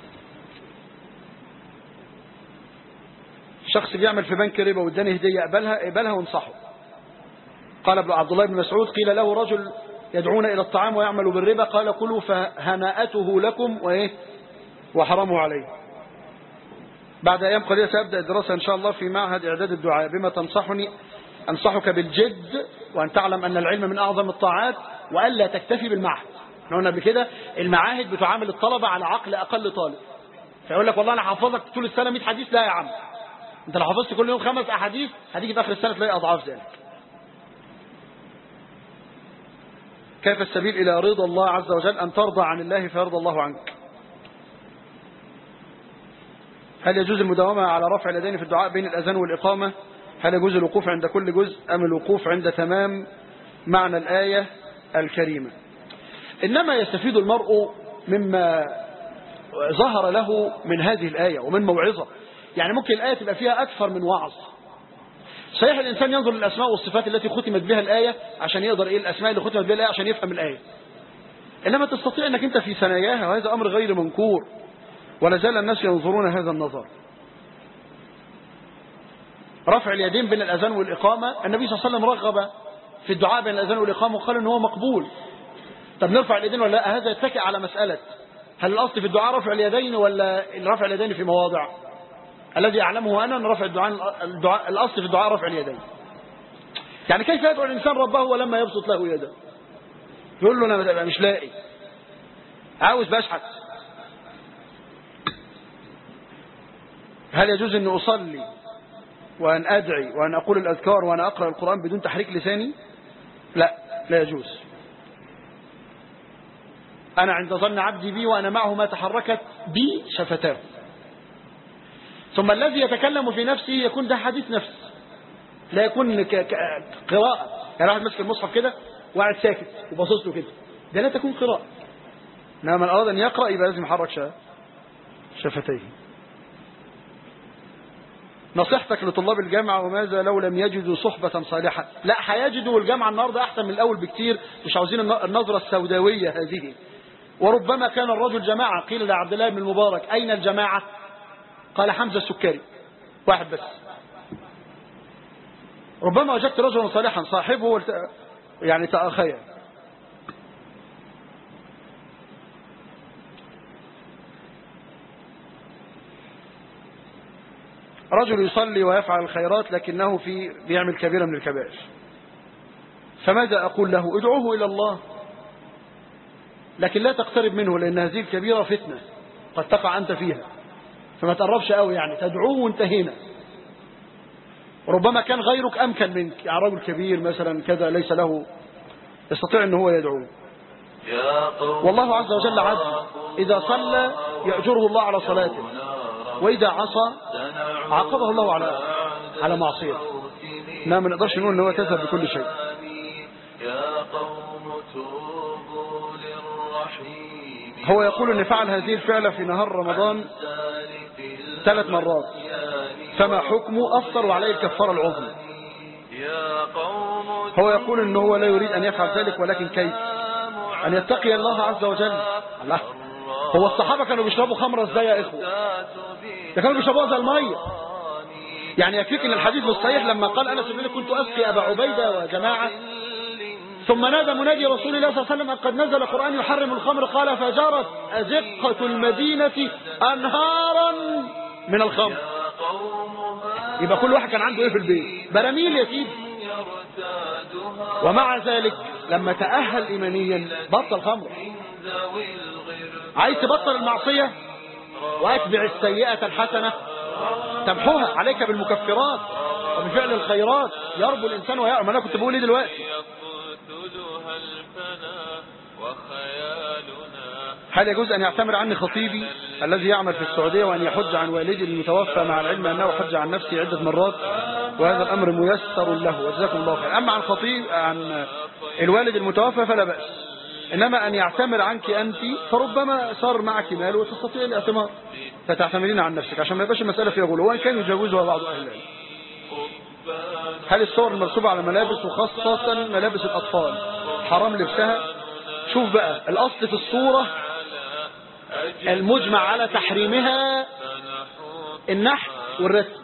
شخص بيعمل في بنك ربا واداني هدية، اقبلها وانصحه. قال عبد الله بن مسعود قيل له رجل يدعون إلى الطعام ويعمل بالربا، قال كلوا فهناءته لكم وحرمه عليه. بعد أيام قليلة سأبدأ الدراسة إن شاء الله في معهد إعداد الدعاء. بما تنصحني؟ أنصحك بالجد، وأن تعلم أن العلم من أعظم الطاعات، وألا تكتفي بالمعهد. احنا قلنا بكده المعاهد بتعامل الطلبة على عقل أقل طالب، فيقول لك والله أنا حافظك طول السنة 100 حديث. لا يا عم، أنت لو حفظت كل يوم 5 أحاديث هتيجي في آخر السنة تلاقي أضعاف ذلك. كيف السبيل إلى رضا الله عز وجل؟ أن ترضى عن الله فيرضى الله عنك. هل يجوز المداومة على رفع اليدين في الدعاء بين الأذان والإقامة؟ هل يجوز الوقوف عند كل جزء أم الوقوف عند تمام معنى الآية الكريمة؟ إنما يستفيد المرء مما ظهر له من هذه الآية ومن موعظة. يعني ممكن الآية تبقى فيها أكثر من وعظ. صحيح الإنسان ينظر للأسماء والصفات التي ختمت بها الآية عشان يقدر إيه الأسماء اللي ختمت بها الآية عشان يفهم الآية، إنما تستطيع أنك أنت في ثناياها، وهذا أمر غير منكور، ولا زال الناس ينظرون هذا النظر. رفع اليدين بين الأذان والإقامة، النبي صلى الله عليه وسلم رغب في الدعاء بين الأذان والإقامة وقال إن هو مقبول. طب نرفع اليدين ولا لا؟ هذا يتكئ على مسألة هل الأصل في الدعاء رفع اليدين ولا رفع اليدين في مواضع؟ الذي أعلمه أنا أن رفع الدعاء الأصل في الدعاء رفع اليدين. يعني كيف يدعو الإنسان ربه ولما يبسط له يده؟ يقول له أنا مش لاقي، عاوز بشحت. هل يجوز أن أصلي وأن أدعي وأن أقول الأذكار وأنا أقرأ القرآن بدون تحريك لساني؟ لا، لا يجوز. أنا عند ظن عبدي بي وأنا معه ما تحركت بي شفتاه. ثم الذي يتكلم في نفسه يكون ده حديث نفس، لا يكون قراءة. يعني واحد ماسك المصحف كده وقاعد ساكت وباصص له كده، ده لا تكون قراءة. إنما من أراد أن يقرأ يبقى لازم يحرك شفتيه. نصيحتك لطلاب الجامعة وماذا لو لم يجدوا صحبة صالحة؟ لا، هيجدوا الجامعة النهاردة أحسن من الأول بكتير، مش عاوزين النظرة السوداوية هذه. وربما كان الرجل جماعة. قيل لعبد الله بن المبارك أين الجماعة؟ قال حمزة السكري، واحد بس. ربما وجدت رجلا صالحا صاحبه يعني تأخيا. رجل يصلي ويفعل الخيرات لكنه بيعمل كبيرة من الكبائر، فماذا أقول له؟ ادعوه إلى الله، لكن لا تقترب منه، لأن هذه الكبيرة فتنة قد تقع أنت فيها، فما تقربش قوي، يعني تدعوه وانتهينا. ربما كان غيرك أمكن منك، يعني رجل كبير مثلا كذا ليس له يستطيع أنه هو يدعوه. والله عز وجل عدل، إذا صلى يأجره الله على صلاته، وإذا عصى عاقبه الله على معصيته. ما نقدرش نقول ان هو كذب بكل شيء. هو يقول ان فعل هذه الفعلة في نهار رمضان 3 مرات، فما حكمه؟ أفطر وعليه الكفارة العظمى. هو يقول ان هو لا يريد ان يفعل ذلك، ولكن كيف؟ ان يتقي الله عز وجل. الله، هو الصحابة كانوا بيشربوا خمرة ازاي يا اخوة؟ ده كانوا بيشربوها زي المية. يعني يكفيك ان الحديث الصحيح لما قال أنس بن مالك كنت أسقي أبا عبيدة وجماعة، ثم نادى منادي رسول الله صلى الله عليه وسلم قد نزل قرآن يحرم الخمر، قال فجرت أزقة المدينة أنهارا من الخمر. يبقى كل واحد كان عنده ايه في البيت؟ براميل يا سيدي. ومع ذلك لما تأهل إيمانيا بطل خمر. عايز تبطل المعصية؟ وأتبع السيئة الحسنة تمحوها. عليك بالمكفرات وبفعل الخيرات يربو الإنسان ويعلم. أنا كنت بقول ايه دلوقتي؟ هل يجوز أن يعتمر عني خطيبي الذي يعمل في السعودية وأن يحج عن والدي المتوفى، مع العلم أنه حج عن نفسه عدة مرات وهذا الأمر ميسر له وجزاكم الله خير. أما عن الوالد المتوفى فلا بأس، إنما أن يعتمر عنك أنت فربما صار معك مال وتستطيع الاعتمار فتعتمرين عن نفسك، عشان ما يبقاش المسألة فيها غلو، وإن كان يجوزها بعض أهل العلم. هل الصور المرسوبة على ملابس وخاصة ملابس الأطفال حرام لبسها؟ شوف بقى، الأصل في الصورة المجمع على تحريمها النحت والرسم،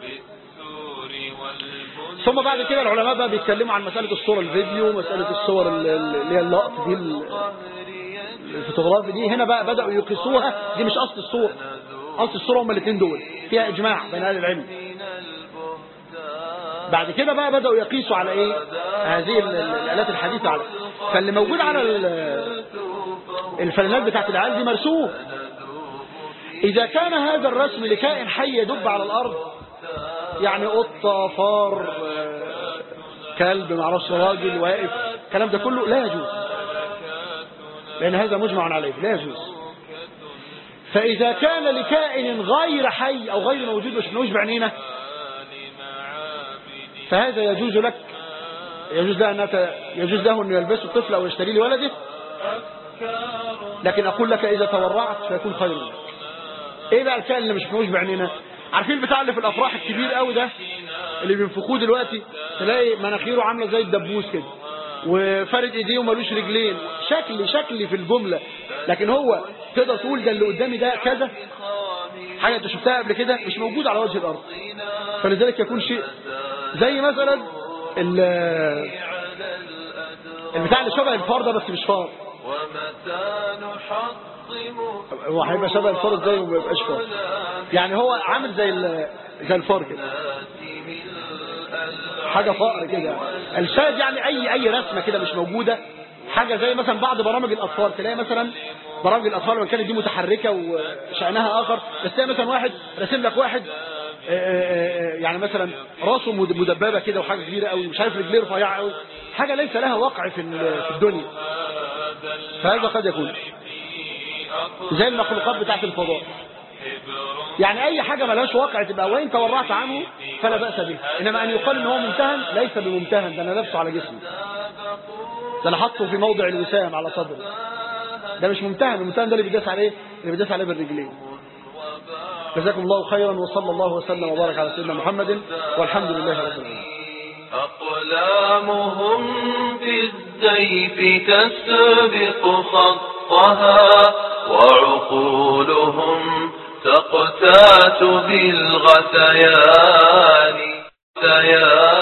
ثم بعد كده العلماء بقى بيتكلموا عن مسألة الصورة الفيديو، مسألة الصور اللي هي اللقط دي الفوتوغرافي دي. هنا بقى بدأوا يقيسوها، دي مش أصل الصورة. أصل الصورة هم الاثنين دول فيها إجماع بين أهل العلم. بعد كده بقى بدأوا يقيسوا على إيه؟ هذه الآلات الحديثة على فاللي موجود على الفلانات بتاعت العيال دي مرسوم. إذا كان هذا الرسم لكائن حي يدب على الأرض، يعني قطة، فار، كلب، معرفش، راجل واقف، الكلام ده كله لا يجوز، لأن هذا مجمع عليه لا يجوز. فإذا كان لكائن غير حي أو غير موجود مش نوش بعينينا، فهذا يجوز لك، يجوز له أن يلبسه الطفل أو يشتري لولده. لكن أقول لك إذا تورعت فيكون خير لك. إيه بقى الكائن اللي مش نوش بعينينا؟ عارفين البتاع اللي في الأفراح الكبير قوي ده اللي بينفخوه دلوقتي تلاقي مناخيره عامله زي الدبوس كده، وفارد ايديه ومالوش رجلين، شكل في الجمله، لكن هو تقدر تقول ده اللي قدامي ده كذا حاجه انت شفتها قبل كده مش موجوده على وجه الارض. فلذلك يكون شيء زي مثلا البتاع اللي شبه الفار ده بس مش فار. هو هيبقى شبه الفار ازاي وما يبقاش فار؟ يعني هو عامل زي الفار كده، حاجه فقر كده. الشاهد يعني اي رسمه كده مش موجوده، حاجه زي مثلا بعض برامج الاطفال، تلاقي مثلا برامج الاطفال لما كانت دي متحركه وشأنها اخر، بس تلاقي مثلا واحد راسم لك واحد يعني مثلا راسه مدببه كده وحاجه كبيره قوي، مش عارف رجليه رفيعه قوي، حاجه ليس لها وقع في الدنيا. فهذا قد يكون زي المخلوقات بتاعت الفضاء، يعني اي حاجه ملهاش واقع تبقى وين تورعت عنه فلا باس به، انما ان يقال ان هو ممتهن ليس بممتهن، ده انا لابسه على جسمي، ده انا حاطه في موضع الوسام على صدري، ده مش ممتهن. الممتهن ده اللي بيداس عليه بالرجلين. جزاكم الله خيرا، وصلى الله وسلم وبارك على سيدنا محمد، والحمد لله رب العالمين. أقلامهم في السيف تسبق خطها، وعقولهم تقتات بالغثيان.